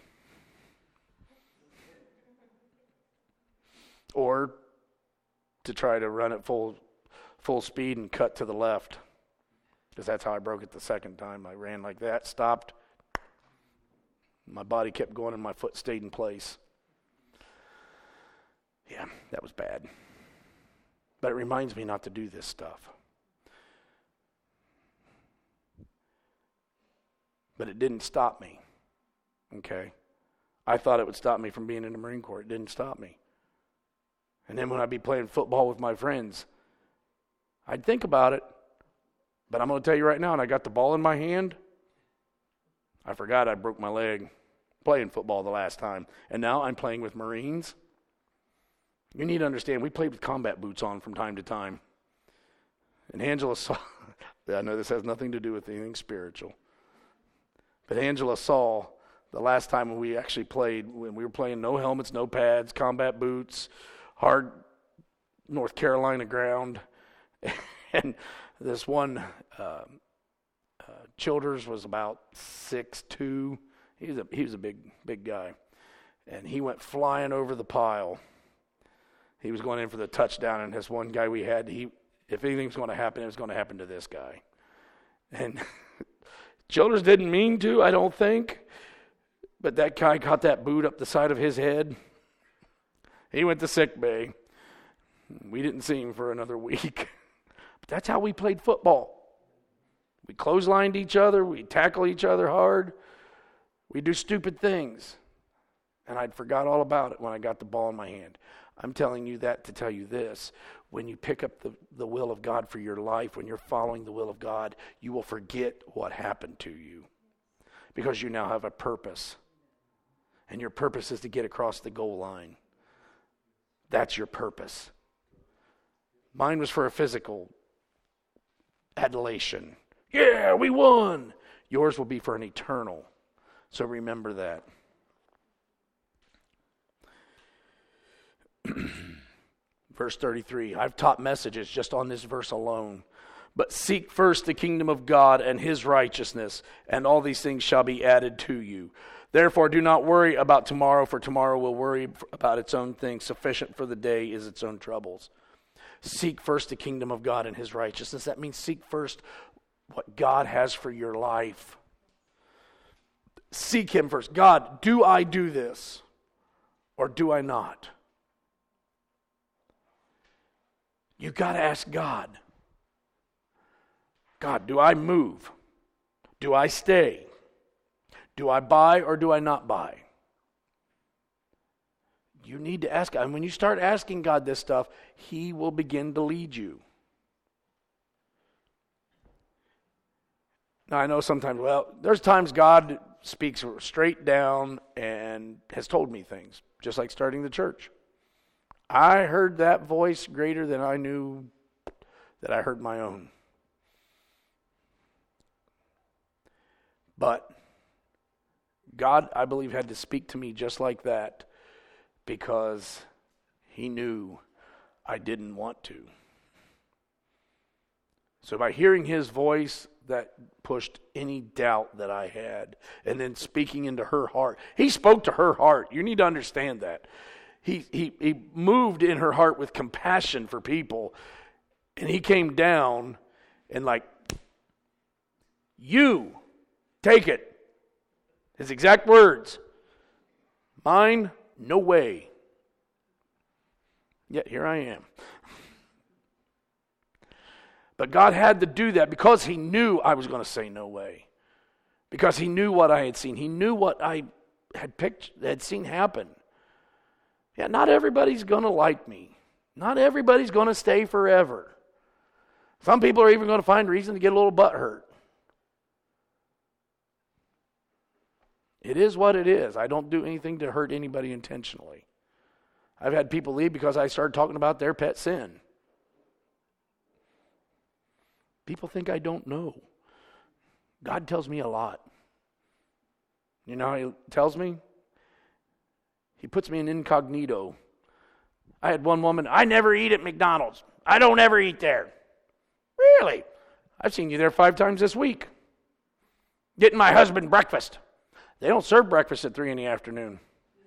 Or to try to run at full full speed and cut to the left. Because that's how I broke it the second time. I ran like that, stopped. My body kept going and my foot stayed in place. Yeah, that was bad. But it reminds me not to do this stuff. But it didn't stop me. Okay? I thought it would stop me from being in the Marine Corps. It didn't stop me. And then when I'd be playing football with my friends, I'd think about it. But I'm going to tell you right now, and I got the ball in my hand, I forgot I broke my leg playing football the last time. And now I'm playing with Marines. You need to understand, we played with combat boots on from time to time. And Angela saw, I know this has nothing to do with anything spiritual, but Angela saw the last time when we actually played, when we were playing no helmets, no pads, combat boots, hard North Carolina ground. And this one, uh, uh, Childers was about six two. He was a he was a big big guy, and he went flying over the pile. He was going in for the touchdown, and this one guy we had, he if anything was going to happen, it was going to happen to this guy. And Childers didn't mean to, I don't think, but that guy caught that boot up the side of his head. He went to sick bay. We didn't see him for another week. But that's how we played football. We clotheslined each other. We tackle each other hard. We do stupid things. And I'd forgot all about it when I got the ball in my hand. I'm telling you that to tell you this. When you pick up the, the will of God for your life, when you're following the will of God, you will forget what happened to you. Because you now have a purpose. And your purpose is to get across the goal line. That's your purpose. Mine was for a physical adulation. Yeah, we won. Yours will be for an eternal. So remember that. Verse thirty-three. I've taught messages just on this verse alone. But seek first the kingdom of God and his righteousness, and all these things shall be added to you. Therefore, do not worry about tomorrow, for tomorrow will worry about its own things. Sufficient for the day is its own troubles. Seek first the kingdom of God and his righteousness. That means seek first what God has for your life. Seek him first. God, do I do this or do I not? You got to ask God. God, do I move? Do I stay? Do I buy or do I not buy? You need to ask God. And when you start asking God this stuff, He will begin to lead you. Now, I know sometimes, well, there's times God speaks straight down and has told me things, just like starting the church. I heard that voice greater than I knew that I heard my own. But God, I believe, had to speak to me just like that because He knew I didn't want to. So by hearing His voice, that pushed any doubt that I had. And then speaking into her heart. He spoke to her heart. You need to understand that. He, he, he moved in her heart with compassion for people. And He came down and like, you, take it. His exact words. Mine, no way. Yet here I am. But God had to do that because He knew I was going to say no way. Because He knew what I had seen. He knew what I had picked, had seen happen. Yeah, not everybody's going to like me. Not everybody's going to stay forever. Some people are even going to find reason to get a little butt hurt. It is what it is. I don't do anything to hurt anybody intentionally. I've had people leave because I started talking about their pet sin. People think I don't know. God tells me a lot. You know how He tells me? He puts me in incognito. I had one woman, I never eat at McDonald's. I don't ever eat there. Really? I've seen you there five times this week. Getting my husband breakfast. They don't serve breakfast at three in the afternoon.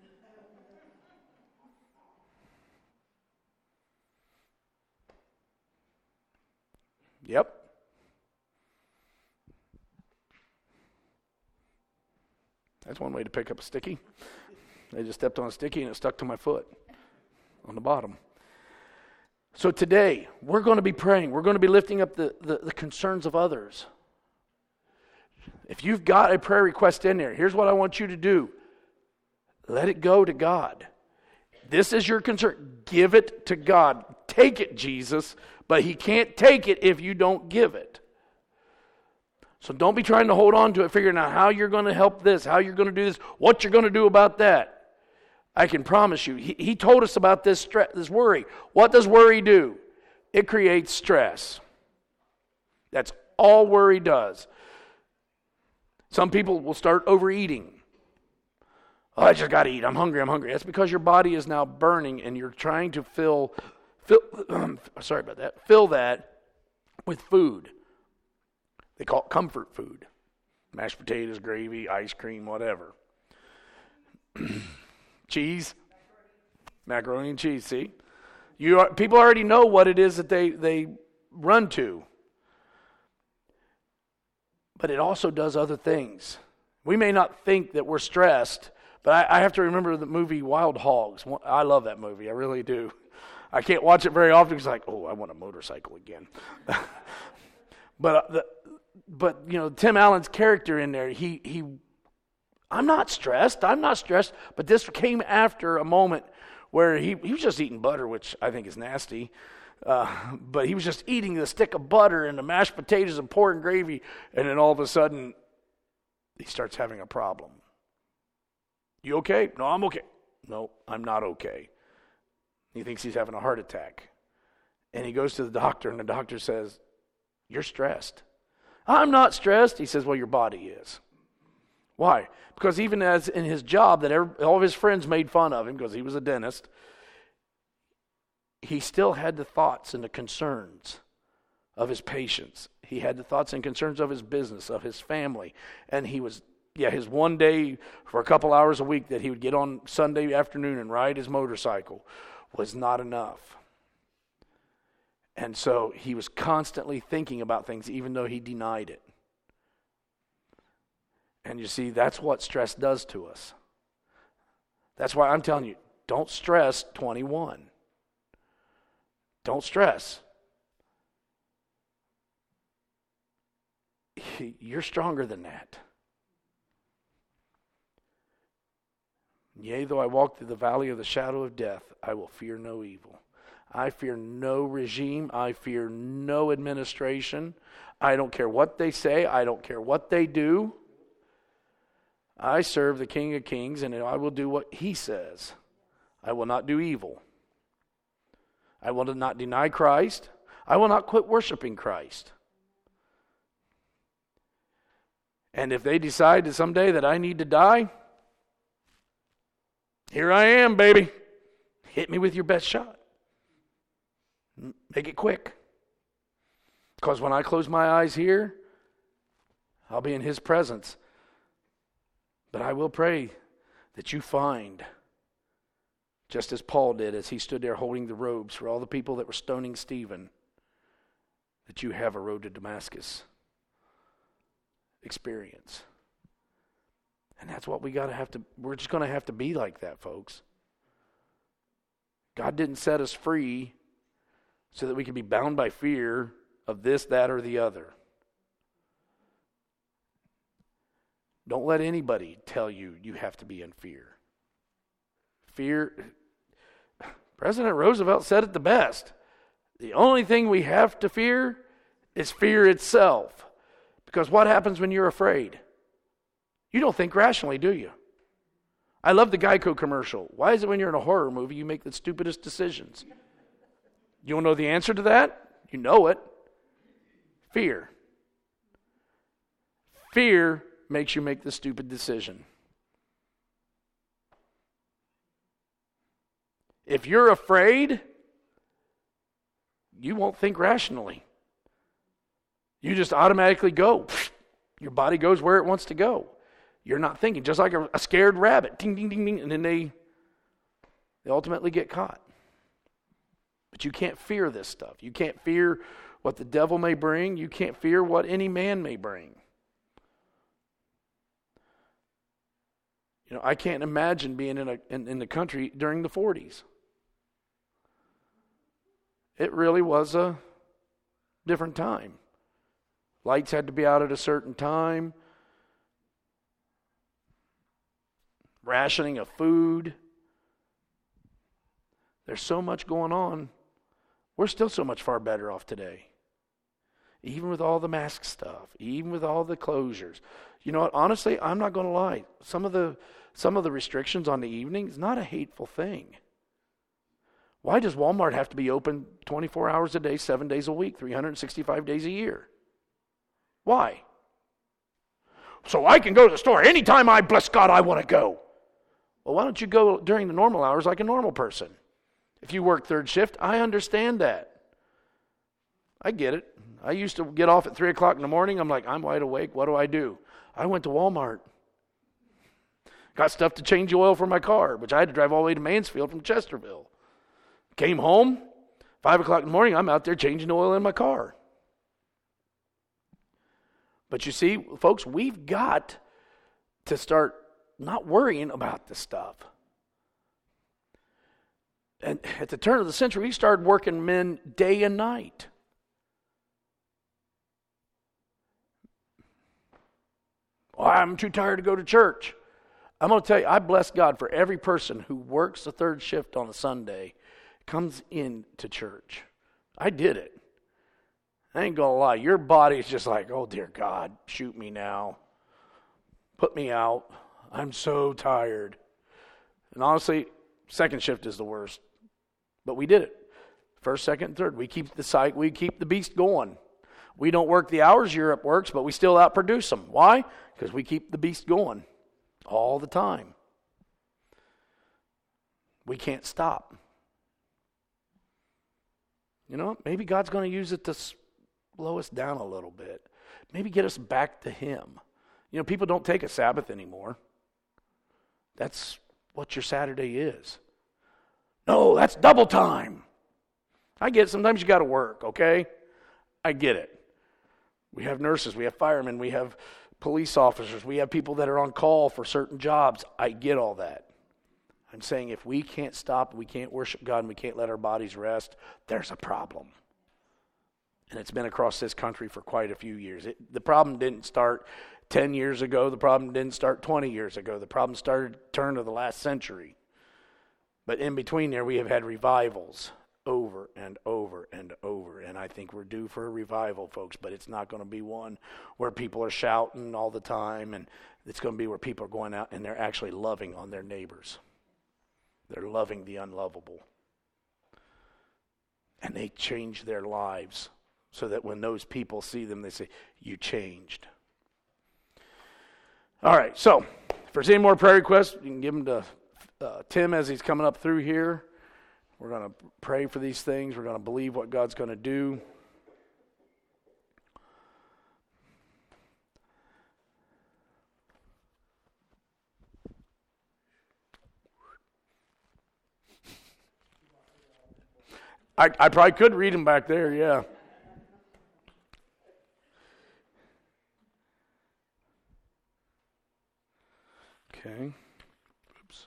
Yep. That's one way to pick up a sticky. I just stepped on a sticky and it stuck to my foot on the bottom. So today, we're going to be praying. We're going to be lifting up the, the, the concerns of others. If you've got a prayer request in there, here's what I want you to do. Let it go to God. This is your concern. Give it to God. Take it, Jesus, but He can't take it if you don't give it. So don't be trying to hold on to it, figuring out how you're going to help this, how you're going to do this, what you're going to do about that. I can promise you, he, he told us about this stress, this worry. What does worry do? It creates stress. That's all worry does. Some people will start overeating. Oh, I just got to eat. I'm hungry. I'm hungry. That's because your body is now burning and you're trying to fill, fill sorry about that, fill that with food. They call it comfort food. Mashed potatoes, gravy, ice cream, whatever. Cheese. Macaroni and cheese, see? You are, people already know what it is that they, they run to. But it also does other things. We may not think that we're stressed, but I, I have to remember the movie Wild Hogs. I love that movie. I really do. I can't watch it very often because it's like, oh, I want a motorcycle again. but uh, the, but you know, Tim Allen's character in there, he he. I'm not stressed. I'm not stressed. But this came after a moment where he he was just eating butter, which I think is nasty. Uh, but he was just eating the stick of butter and the mashed potatoes and pouring gravy, and then all of a sudden, he starts having a problem. You okay? No, I'm okay. No, I'm not okay. He thinks he's having a heart attack. And he goes to the doctor, and the doctor says, you're stressed. I'm not stressed. He says, well, your body is. Why? Because even as in his job that every, all of his friends made fun of him because he was a dentist, he still had the thoughts and the concerns of his patients. He had the thoughts and concerns of his business, of his family. And he was, yeah, his one day for a couple hours a week that he would get on Sunday afternoon and ride his motorcycle was not enough. And so he was constantly thinking about things even though he denied it. And you see, that's what stress does to us. That's why I'm telling you, don't stress twenty-one. Don't stress. You're stronger than that. Yea, though I walk through the valley of the shadow of death, I will fear no evil. I fear no regime. I fear no administration. I don't care what they say. I don't care what they do. I serve the King of Kings, and I will do what he says. I will not do evil. I will not deny Christ. I will not quit worshiping Christ. And if they decide that someday that I need to die, here I am, baby. Hit me with your best shot. Make it quick. Because when I close my eyes here, I'll be in his presence. But I will pray that you find, just as Paul did as he stood there holding the robes for all the people that were stoning Stephen, that you have a road to Damascus experience. And that's what we got to have to, we're just going to have to be like that, folks. God didn't set us free so that we can be bound by fear of this, that, or the other. Don't let anybody tell you you have to be in fear. Fear, President Roosevelt said it the best. The only thing we have to fear is fear itself. Because what happens when you're afraid? You don't think rationally, do you? I love the Geico commercial. Why is it when you're in a horror movie you make the stupidest decisions? You don't know the answer to that? You know it. Fear. Fear makes you make the stupid decision. If you're afraid, you won't think rationally. You just automatically go. Your body goes where it wants to go. You're not thinking, just like a, a scared rabbit. Ding, ding, ding, ding, and then they, they ultimately get caught. But you can't fear this stuff. You can't fear what the devil may bring. You can't fear what any man may bring. You know, I can't imagine being in a in, in the country during the forties. It really was a different time. Lights had to be out at a certain time. Rationing of food. There's so much going on. We're still so much far better off today. Even with all the mask stuff, even with all the closures. You know what? Honestly, I'm not going to lie. Some of the some of the restrictions on the evening is not a hateful thing. Why does Walmart have to be open twenty-four hours a day, seven days a week, three hundred sixty-five days a year? Why? So I can go to the store anytime I, bless God, I want to go. Well, why don't you go during the normal hours like a normal person? If you work third shift, I understand that. I get it. I used to get off at three o'clock in the morning. I'm like, I'm wide awake. What do I do? I went to Walmart. Got stuff to change the oil for my car, which I had to drive all the way to Mansfield from Chesterville. Came home, five o'clock in the morning, I'm out there changing the oil in my car. But you see, folks, we've got to start not worrying about this stuff. And at the turn of the century, we started working men day and night. Well, I'm too tired to go to church. I'm going to tell you, I bless God for every person who works the third shift on a Sunday, comes into church. I did it. I ain't going to lie. Your body's just like, oh, dear God, shoot me now. Put me out. I'm so tired. And honestly, second shift is the worst. But we did it. First, second, third. We keep the site, we keep the beast going. We don't work the hours Europe works, but we still outproduce them. Why? Because we keep the beast going all the time. We can't stop. You know, maybe God's going to use it to slow us down a little bit. Maybe get us back to Him. You know, people don't take a Sabbath anymore. That's what your Saturday is. No, that's double time. I get it. Sometimes you got to work, okay? I get it. We have nurses, we have firemen, we have police officers, we have people that are on call for certain jobs. I get all that. I'm saying if we can't stop, we can't worship God, and we can't let our bodies rest, there's a problem. And it's been across this country for quite a few years. It, the problem didn't start ten years ago. The problem didn't start twenty years ago. The problem started turn of the last century. But in between there, we have had revivals over and over and over. And I think we're due for a revival, folks. But it's not going to be one where people are shouting all the time. And it's going to be where people are going out and they're actually loving on their neighbors. They're loving the unlovable. And they change their lives. So that when those people see them, they say, you changed. All right, so if there's any more prayer requests, you can give them to uh, Tim as he's coming up through here. We're going to pray for these things. We're going to believe what God's going to do. I, I probably could read them back there, yeah. Okay. Oops.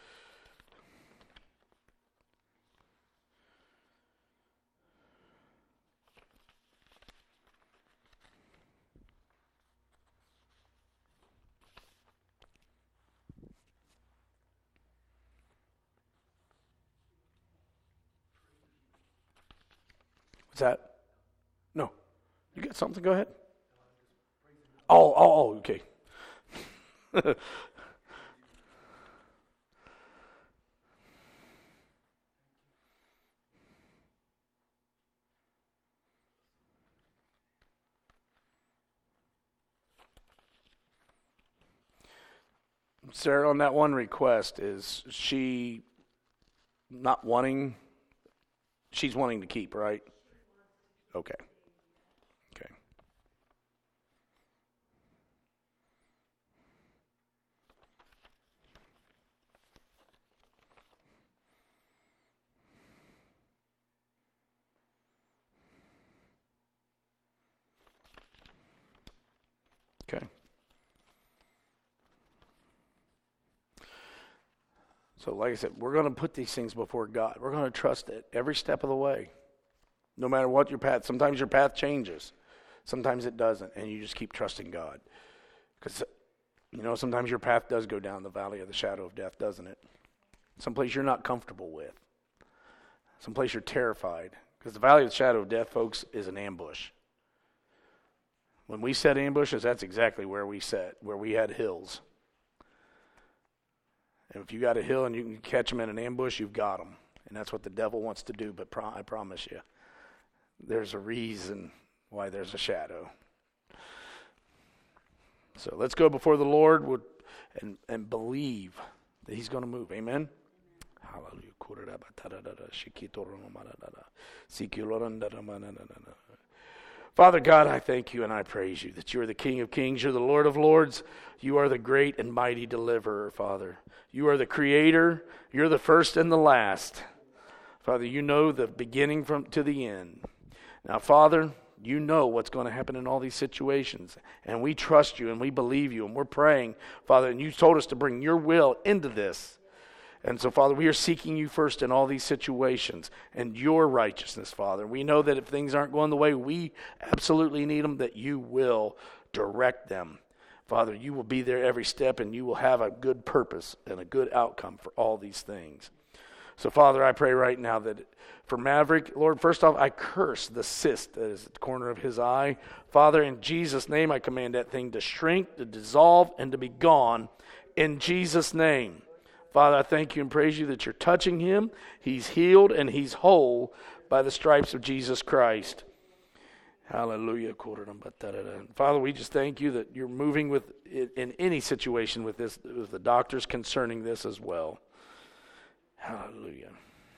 What's that? No. You got something? Go ahead. Oh, oh, oh, okay. Sarah, on that one request, is she not wanting, she's wanting to keep, right? Okay. Okay. Okay. So like I said, we're going to put these things before God. We're going to trust it every step of the way. No matter what your path, sometimes your path changes. Sometimes it doesn't, and you just keep trusting God. Because, you know, sometimes your path does go down the valley of the shadow of death, doesn't it? Someplace you're not comfortable with. Someplace you're terrified. Because the valley of the shadow of death, folks, is an ambush. When we set ambushes, that's exactly where we set, where we had hills. And if you got a hill and you can catch them in an ambush, you've got them. And that's what the devil wants to do, but pro- I promise you, there's a reason why there's a shadow. So let's go before the Lord and, and believe that he's going to move. Amen? Hallelujah. Father God, I thank you and I praise you that you are the King of kings, you're the Lord of lords, you are the great and mighty deliverer, Father. You are the creator, you're the first and the last. Father, you know the beginning from to the end. Now, Father, you know what's going to happen in all these situations, and we trust you and we believe you, and we're praying, Father, and you told us to bring your will into this. And so, Father, we are seeking you first in all these situations and your righteousness, Father. We know that if things aren't going the way we absolutely need them, that you will direct them. Father, you will be there every step, and you will have a good purpose and a good outcome for all these things. So, Father, I pray right now that for Maverick, Lord, first off, I curse the cyst that is at the corner of his eye. Father, in Jesus' name, I command that thing to shrink, to dissolve, and to be gone in Jesus' name. Father, I thank you and praise you that you're touching him. He's healed and he's whole by the stripes of Jesus Christ. Hallelujah. Father, we just thank you that you're moving with in any situation with this, with the doctors concerning this as well. Hallelujah.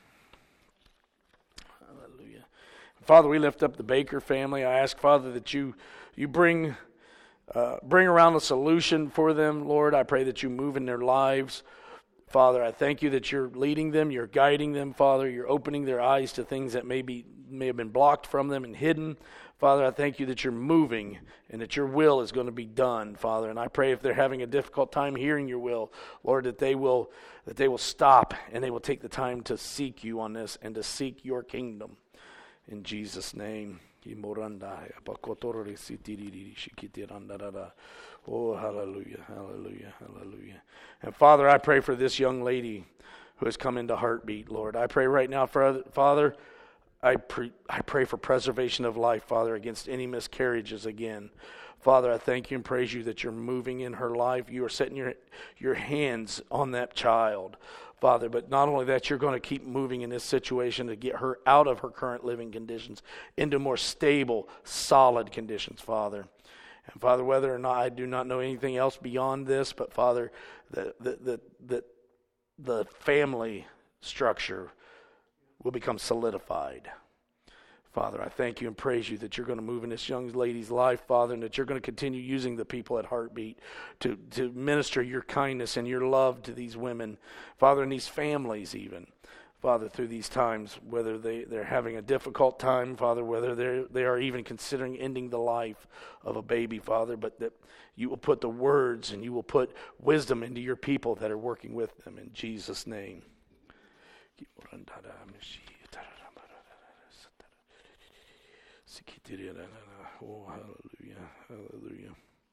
Hallelujah. Father, we lift up the Baker family. I ask, Father, that you you bring uh, bring around a solution for them, Lord. I pray that you move in their lives. Father, I thank you that you're leading them, you're guiding them, Father. You're opening their eyes to things that may be, may have been blocked from them and hidden. Father, I thank you that you're moving and that your will is going to be done, Father. And I pray if they're having a difficult time hearing your will, Lord, that they will that they will stop and they will take the time to seek you on this and to seek your kingdom. In Jesus' name. Oh, hallelujah, hallelujah, hallelujah. And Father, I pray for this young lady who has come into Heartbeat, Lord. I pray right now, for Father, I, pre- I pray for preservation of life, Father, against any miscarriages again. Father, I thank you and praise you that you're moving in her life. You are setting your, your hands on that child, Father. But not only that, you're going to keep moving in this situation to get her out of her current living conditions into more stable, solid conditions, Father. And Father, whether or not I do not know anything else beyond this, but Father, the the the the, the family structure will become solidified. Father, I thank you and praise you that you're going to move in this young lady's life, Father, and that you're going to continue using the people at Heartbeat to, to minister your kindness and your love to these women, Father, and these families even, Father, through these times, whether they, they're having a difficult time, Father, whether they they are even considering ending the life of a baby, Father, but that you will put the words and you will put wisdom into your people that are working with them, in Jesus' name. Oh, hallelujah, hallelujah.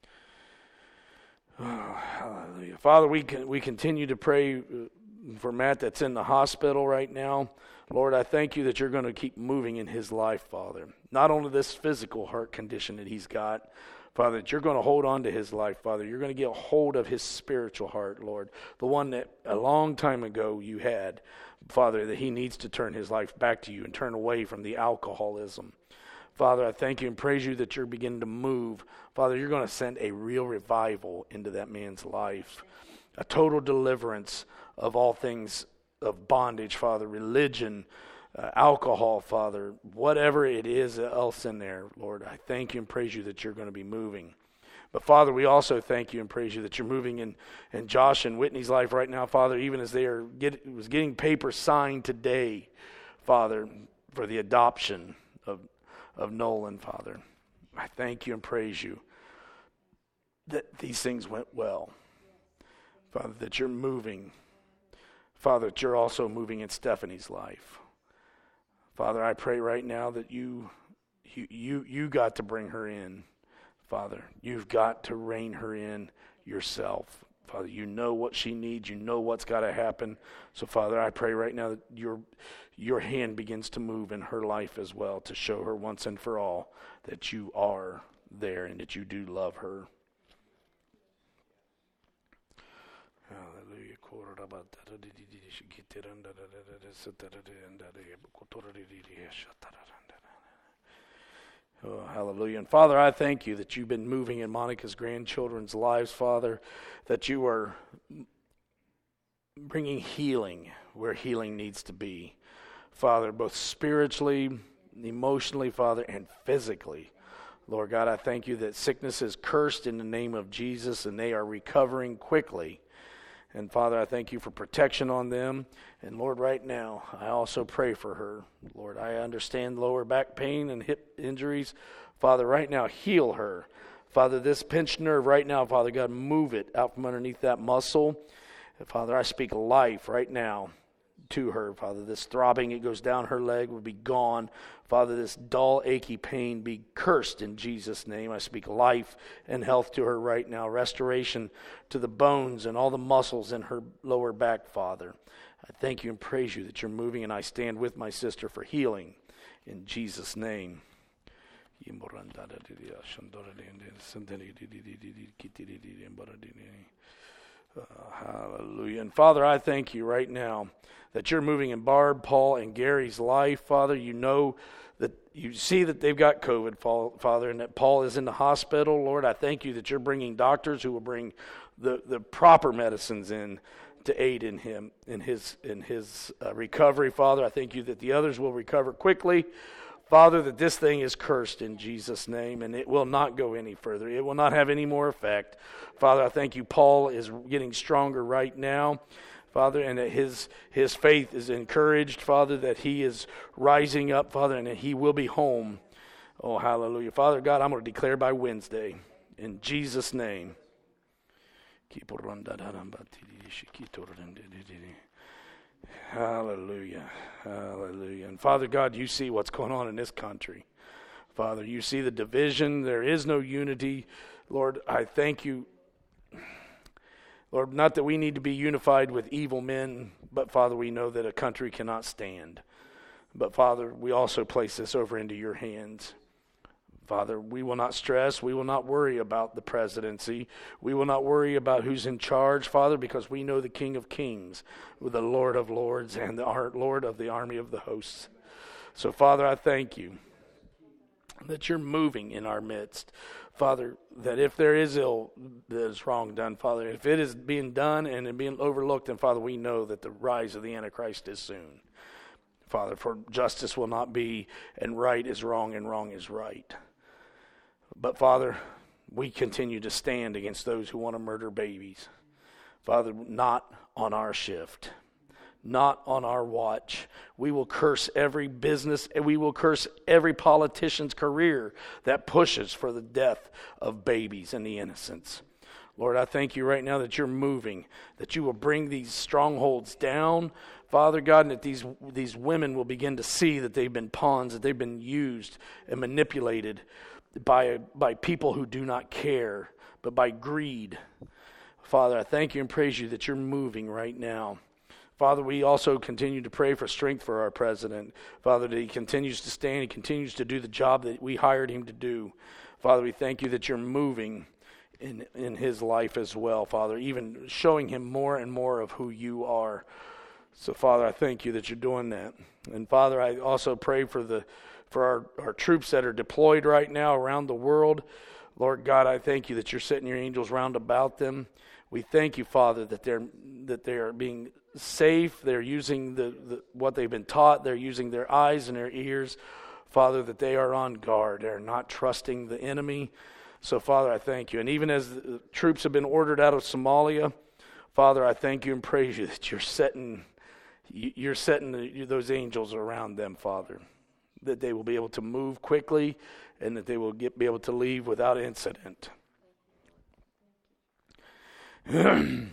Oh, hallelujah. Father, we can, we continue to pray for Matt that's in the hospital right now. Lord, I thank you that you're going to keep moving in his life, Father. Not only this physical heart condition that he's got, Father, that you're going to hold on to his life, Father. You're going to get a hold of his spiritual heart, Lord. The one that a long time ago you had, Father, that he needs to turn his life back to you and turn away from the alcoholism. Father, I thank you and praise you that you're beginning to move. Father, you're going to send a real revival into that man's life. A total deliverance of all things of bondage, Father, religion, uh, alcohol, Father, whatever it is else in there, Lord. I thank you and praise you that you're going to be moving. But Father, we also thank you and praise you that you're moving in, in Josh and Whitney's life right now, Father, even as they are get, was getting papers signed today, Father, for the adoption of of Nolan, Father. I thank you and praise you that these things went well. Father, that you're moving. Father, that you're also moving in Stephanie's life. Father, I pray right now that you you you, you got to bring her in. Father, you've got to rein her in yourself. Father, you know what she needs. You know what's got to happen. So, Father, I pray right now that your your hand begins to move in her life as well, to show her once and for all that you are there and that you do love her. Hallelujah. Oh, hallelujah. And Father, I thank you that you've been moving in Monica's grandchildren's lives, Father, that you are bringing healing where healing needs to be. Father, both spiritually, emotionally, Father, and physically. Lord God, I thank you that sickness is cursed in the name of Jesus and they are recovering quickly. And Father, I thank you for protection on them. And Lord, right now, I also pray for her. Lord, I understand lower back pain and hip injuries. Father, right now, heal her. Father, this pinched nerve right now, Father God, move it out from underneath that muscle. And Father, I speak life right now to her. Father, this throbbing, it goes down her leg, will be gone. Father, this dull, achy pain be cursed in Jesus' name. I speak life and health to her right now. Restoration to the bones and all the muscles in her lower back, Father. I thank you and praise you that you're moving, and I stand with my sister for healing in Jesus' name. Uh, hallelujah. And Father, I thank you right now that you're moving in Barb, Paul, and Gary's life. Father, you know that you see that they've got COVID, Father, and that Paul is in the hospital. Lord, I thank you that you're bringing doctors who will bring the, the proper medicines in to aid in him, in his, in his uh, recovery. Father, I thank you that the others will recover quickly. Father, that this thing is cursed in Jesus' name, and it will not go any further. It will not have any more effect. Father, I thank you Paul is getting stronger right now, Father, and that his his faith is encouraged, Father, that he is rising up, Father, and that he will be home. Oh, hallelujah. Father God, I'm going to declare by Wednesday, in Jesus' name. Hallelujah. Hallelujah. And Father God, you see what's going on in this country. Father, you see the division. There is no unity. Lord, I thank you. Lord, not that we need to be unified with evil men, but Father, we know that a country cannot stand. But Father, we also place this over into your hands. Father, we will not stress. We will not worry about the presidency. We will not worry about who's in charge, Father, because we know the King of Kings, the Lord of Lords, and the Lord of the army of the hosts. So, Father, I thank you that you're moving in our midst. Father, that if there is ill that is wrong done, Father, if it is being done and it being overlooked, then, Father, we know that the rise of the Antichrist is soon. Father, for justice will not be, and right is wrong, and wrong is right. But, Father, we continue to stand against those who want to murder babies. Father, not on our shift, not on our watch. We will curse every business, and we will curse every politician's career that pushes for the death of babies and the innocents. Lord, I thank you right now that you're moving, that you will bring these strongholds down, Father God, and that these, these women will begin to see that they've been pawns, that they've been used and manipulated by by people who do not care, but by greed. Father, I thank you and praise you that you're moving right now. Father, we also continue to pray for strength for our president. Father, that he continues to stand, he continues to do the job that we hired him to do. Father, we thank you that you're moving in, in his life as well, Father, even showing him more and more of who you are. So, Father, I thank you that you're doing that. And, Father, I also pray for the for our, our troops that are deployed right now around the world. Lord God, I thank you that you're setting your angels round about them. We thank you, Father, that they're that they are being safe. They're using the, the what they've been taught. They're using their eyes and their ears. Father, that they are on guard. They're not trusting the enemy. So, Father, I thank you. And even as the troops have been ordered out of Somalia, Father, I thank you and praise you that you're setting you're setting the, those angels around them, Father, that they will be able to move quickly and that they will get, be able to leave without incident. Hallelujah.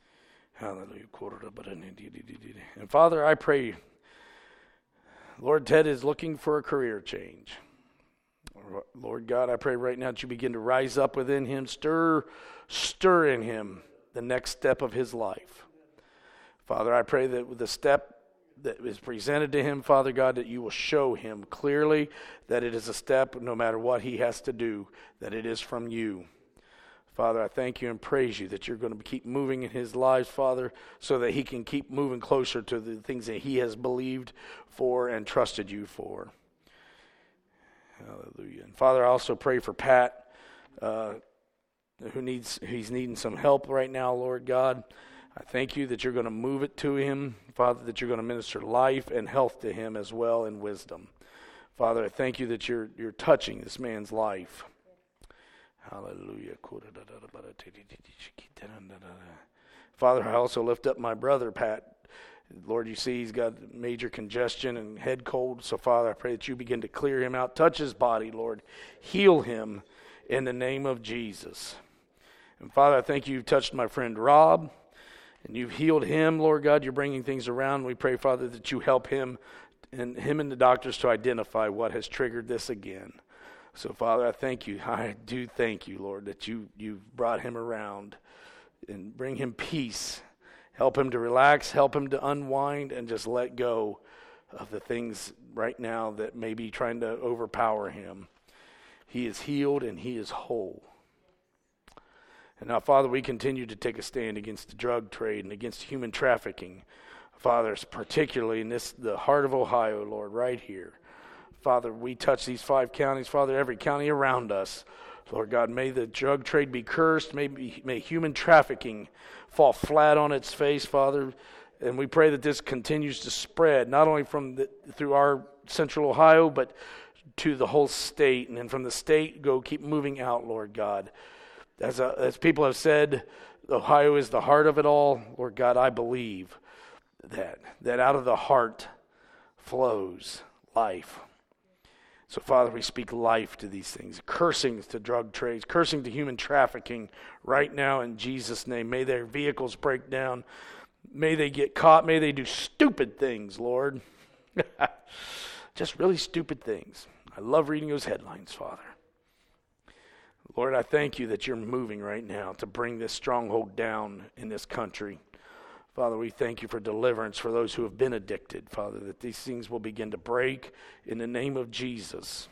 And Father, I pray, Lord, Ted is looking for a career change. Lord God, I pray right now that you begin to rise up within him, stir, stir in him the next step of his life. Father, I pray that with the step that is presented to him, Father God, that you will show him clearly that it is a step, no matter what he has to do, that it is from you. Father, I thank you and praise you that you're going to keep moving in his life, Father, so that he can keep moving closer to the things that he has believed for and trusted you for. Hallelujah. And Father, I also pray for Pat, uh, who needs he's needing some help right now, Lord God. I thank you that you're going to move it to him, Father, that you're going to minister life and health to him as well in wisdom. Father, I thank you that you're you're touching this man's life. Hallelujah. Father, I also lift up my brother, Pat. Lord, you see he's got major congestion and head cold. So, Father, I pray that you begin to clear him out. Touch his body, Lord. Heal him in the name of Jesus. And, Father, I thank you you've touched my friend Rob. And you've healed him, Lord God. You're bringing things around. We pray, Father, that you help him and him and the doctors to identify what has triggered this again. So, Father, I thank you. I do thank you, Lord, that you, you've brought him around and bring him peace. Help him to relax, help him to unwind, and just let go of the things right now that may be trying to overpower him. He is healed and he is whole. And now, Father, we continue to take a stand against the drug trade and against human trafficking. Father, particularly in this the heart of Ohio, Lord, right here. Father, we touch these five counties. Father, every county around us. Lord God, may the drug trade be cursed. May, be, may human trafficking fall flat on its face, Father. And we pray that this continues to spread, not only from the, through our central Ohio, but to the whole state. And then from the state, go keep moving out, Lord God. As, a, as people have said, Ohio is the heart of it all. Lord God, I believe that, that out of the heart flows life. So, Father, we speak life to these things, cursing to drug trades, cursing to human trafficking right now in Jesus' name. May their vehicles break down. May they get caught. May they do stupid things, Lord. Just really stupid things. I love reading those headlines, Father. Lord, I thank you that you're moving right now to bring this stronghold down in this country. Father, we thank you for deliverance for those who have been addicted, Father, that these things will begin to break in the name of Jesus.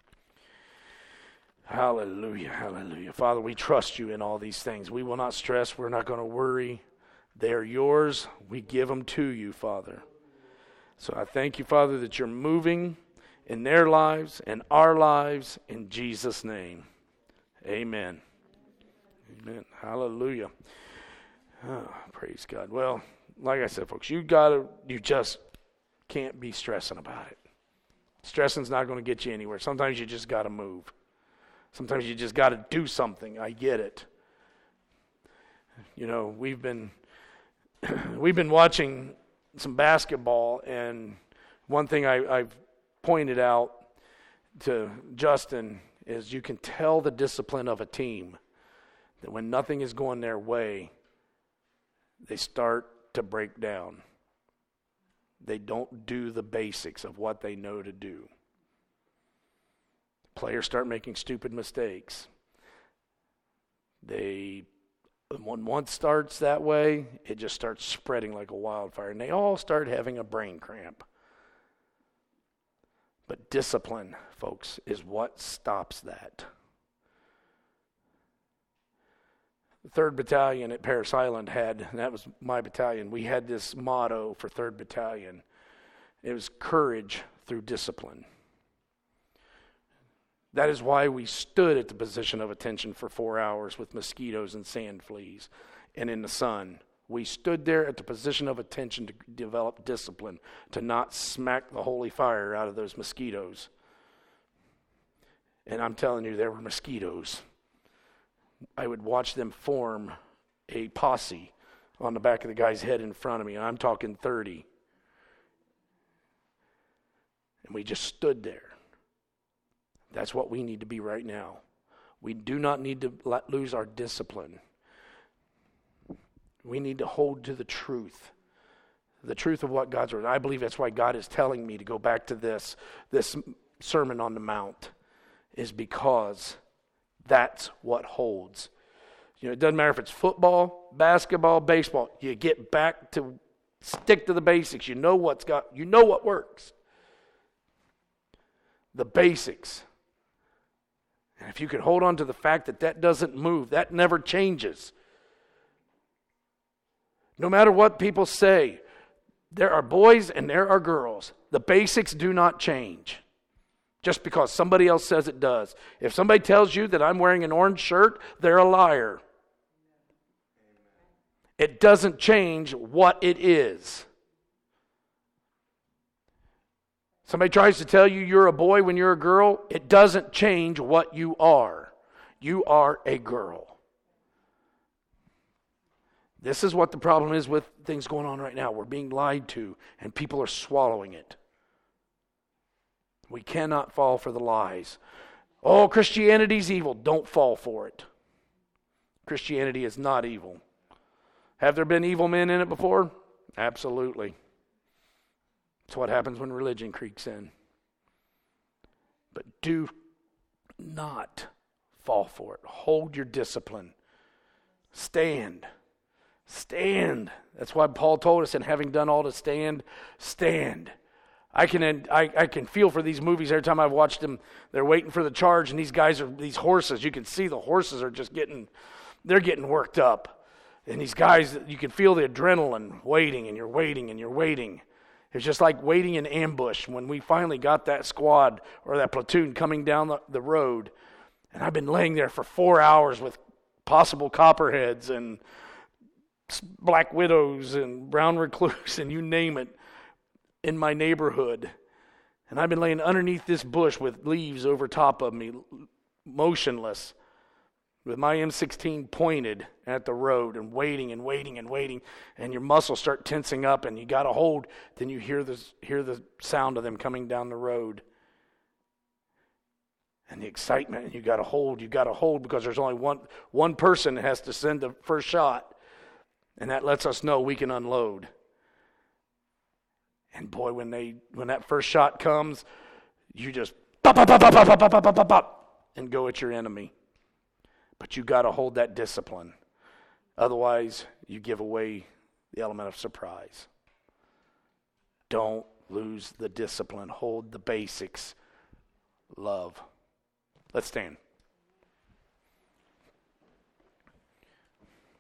Hallelujah, hallelujah. Father, we trust you in all these things. We will not stress. We're not going to worry. They are yours. We give them to you, Father. So I thank you, Father, that you're moving in their lives and our lives in Jesus' name. Amen. Amen. Hallelujah. Oh, praise God. Well, like I said, folks, you gotta, you just can't be stressing about it. Stressing's not going to get you anywhere. Sometimes you just got to move. Sometimes you just got to do something. I get it. You know, we've been we've been watching some basketball, and one thing I, I've pointed out to Justin is you can tell the discipline of a team that when nothing is going their way, they start to break down. They don't do the basics of what they know to do. Players start making stupid mistakes. They, when one starts that way, it just starts spreading like a wildfire, and they all start having a brain cramp. But discipline, folks, is what stops that. The third Battalion at Parris Island had, and that was my battalion, we had this motto for third Battalion. It was courage through discipline. That is why we stood at the position of attention for four hours with mosquitoes and sand fleas and in the sun. We stood there at the position of attention to develop discipline, to not smack the holy fire out of those mosquitoes. And I'm telling you, there were mosquitoes. I would watch them form a posse on the back of the guy's head in front of me, and I'm talking thirty. And we just stood there. That's what we need to be right now. We do not need to let, lose our discipline. We need to hold to the truth. The truth of what God's word. I believe that's why God is telling me to go back to this, this Sermon on the Mount, is because that's what holds. You know, it doesn't matter if it's football, basketball, baseball. You get back to stick to the basics. You know what's got, you know what works. The basics. And if you can hold on to the fact that that doesn't move, that never changes. No matter what people say, there are boys and there are girls. The basics do not change just because somebody else says it does. If somebody tells you that I'm wearing an orange shirt, they're a liar. It doesn't change what it is. Somebody tries to tell you you're a boy when you're a girl, it doesn't change what you are. You are a girl. This is what the problem is with things going on right now. We're being lied to, and people are swallowing it. We cannot fall for the lies. Oh, Christianity's evil. Don't fall for it. Christianity is not evil. Have there been evil men in it before? Absolutely. It's what happens when religion creeps in. But do not fall for it. Hold your discipline. Stand. Stand. That's why Paul told us, and having done all to stand, stand. I can I, I can feel for these movies every time I've watched them. They're waiting for the charge, and these guys are these horses. You can see the horses are just getting, they're getting worked up. And these guys, you can feel the adrenaline waiting, and you're waiting, and you're waiting. It's just like waiting in ambush when we finally got that squad or that platoon coming down the, the road. And I've been laying there for four hours with possible copperheads and black widows and brown recluse and you name it in my neighborhood. And I've been laying underneath this bush with leaves over top of me, motionless, with my M sixteen pointed at the road and waiting and waiting and waiting, and your muscles start tensing up and you got to hold. Then you hear this, hear the sound of them coming down the road. And the excitement, and you got to hold, you got to hold because there's only one one person that has to send the first shot. And that lets us know we can unload. And boy, when they when that first shot comes, you just pop, pop, pop, pop, pop, pop, pop, pop, pop, pop, and go at your enemy. But you got to hold that discipline. Otherwise, you give away the element of surprise. Don't lose the discipline. Hold the basics. Love. Let's stand.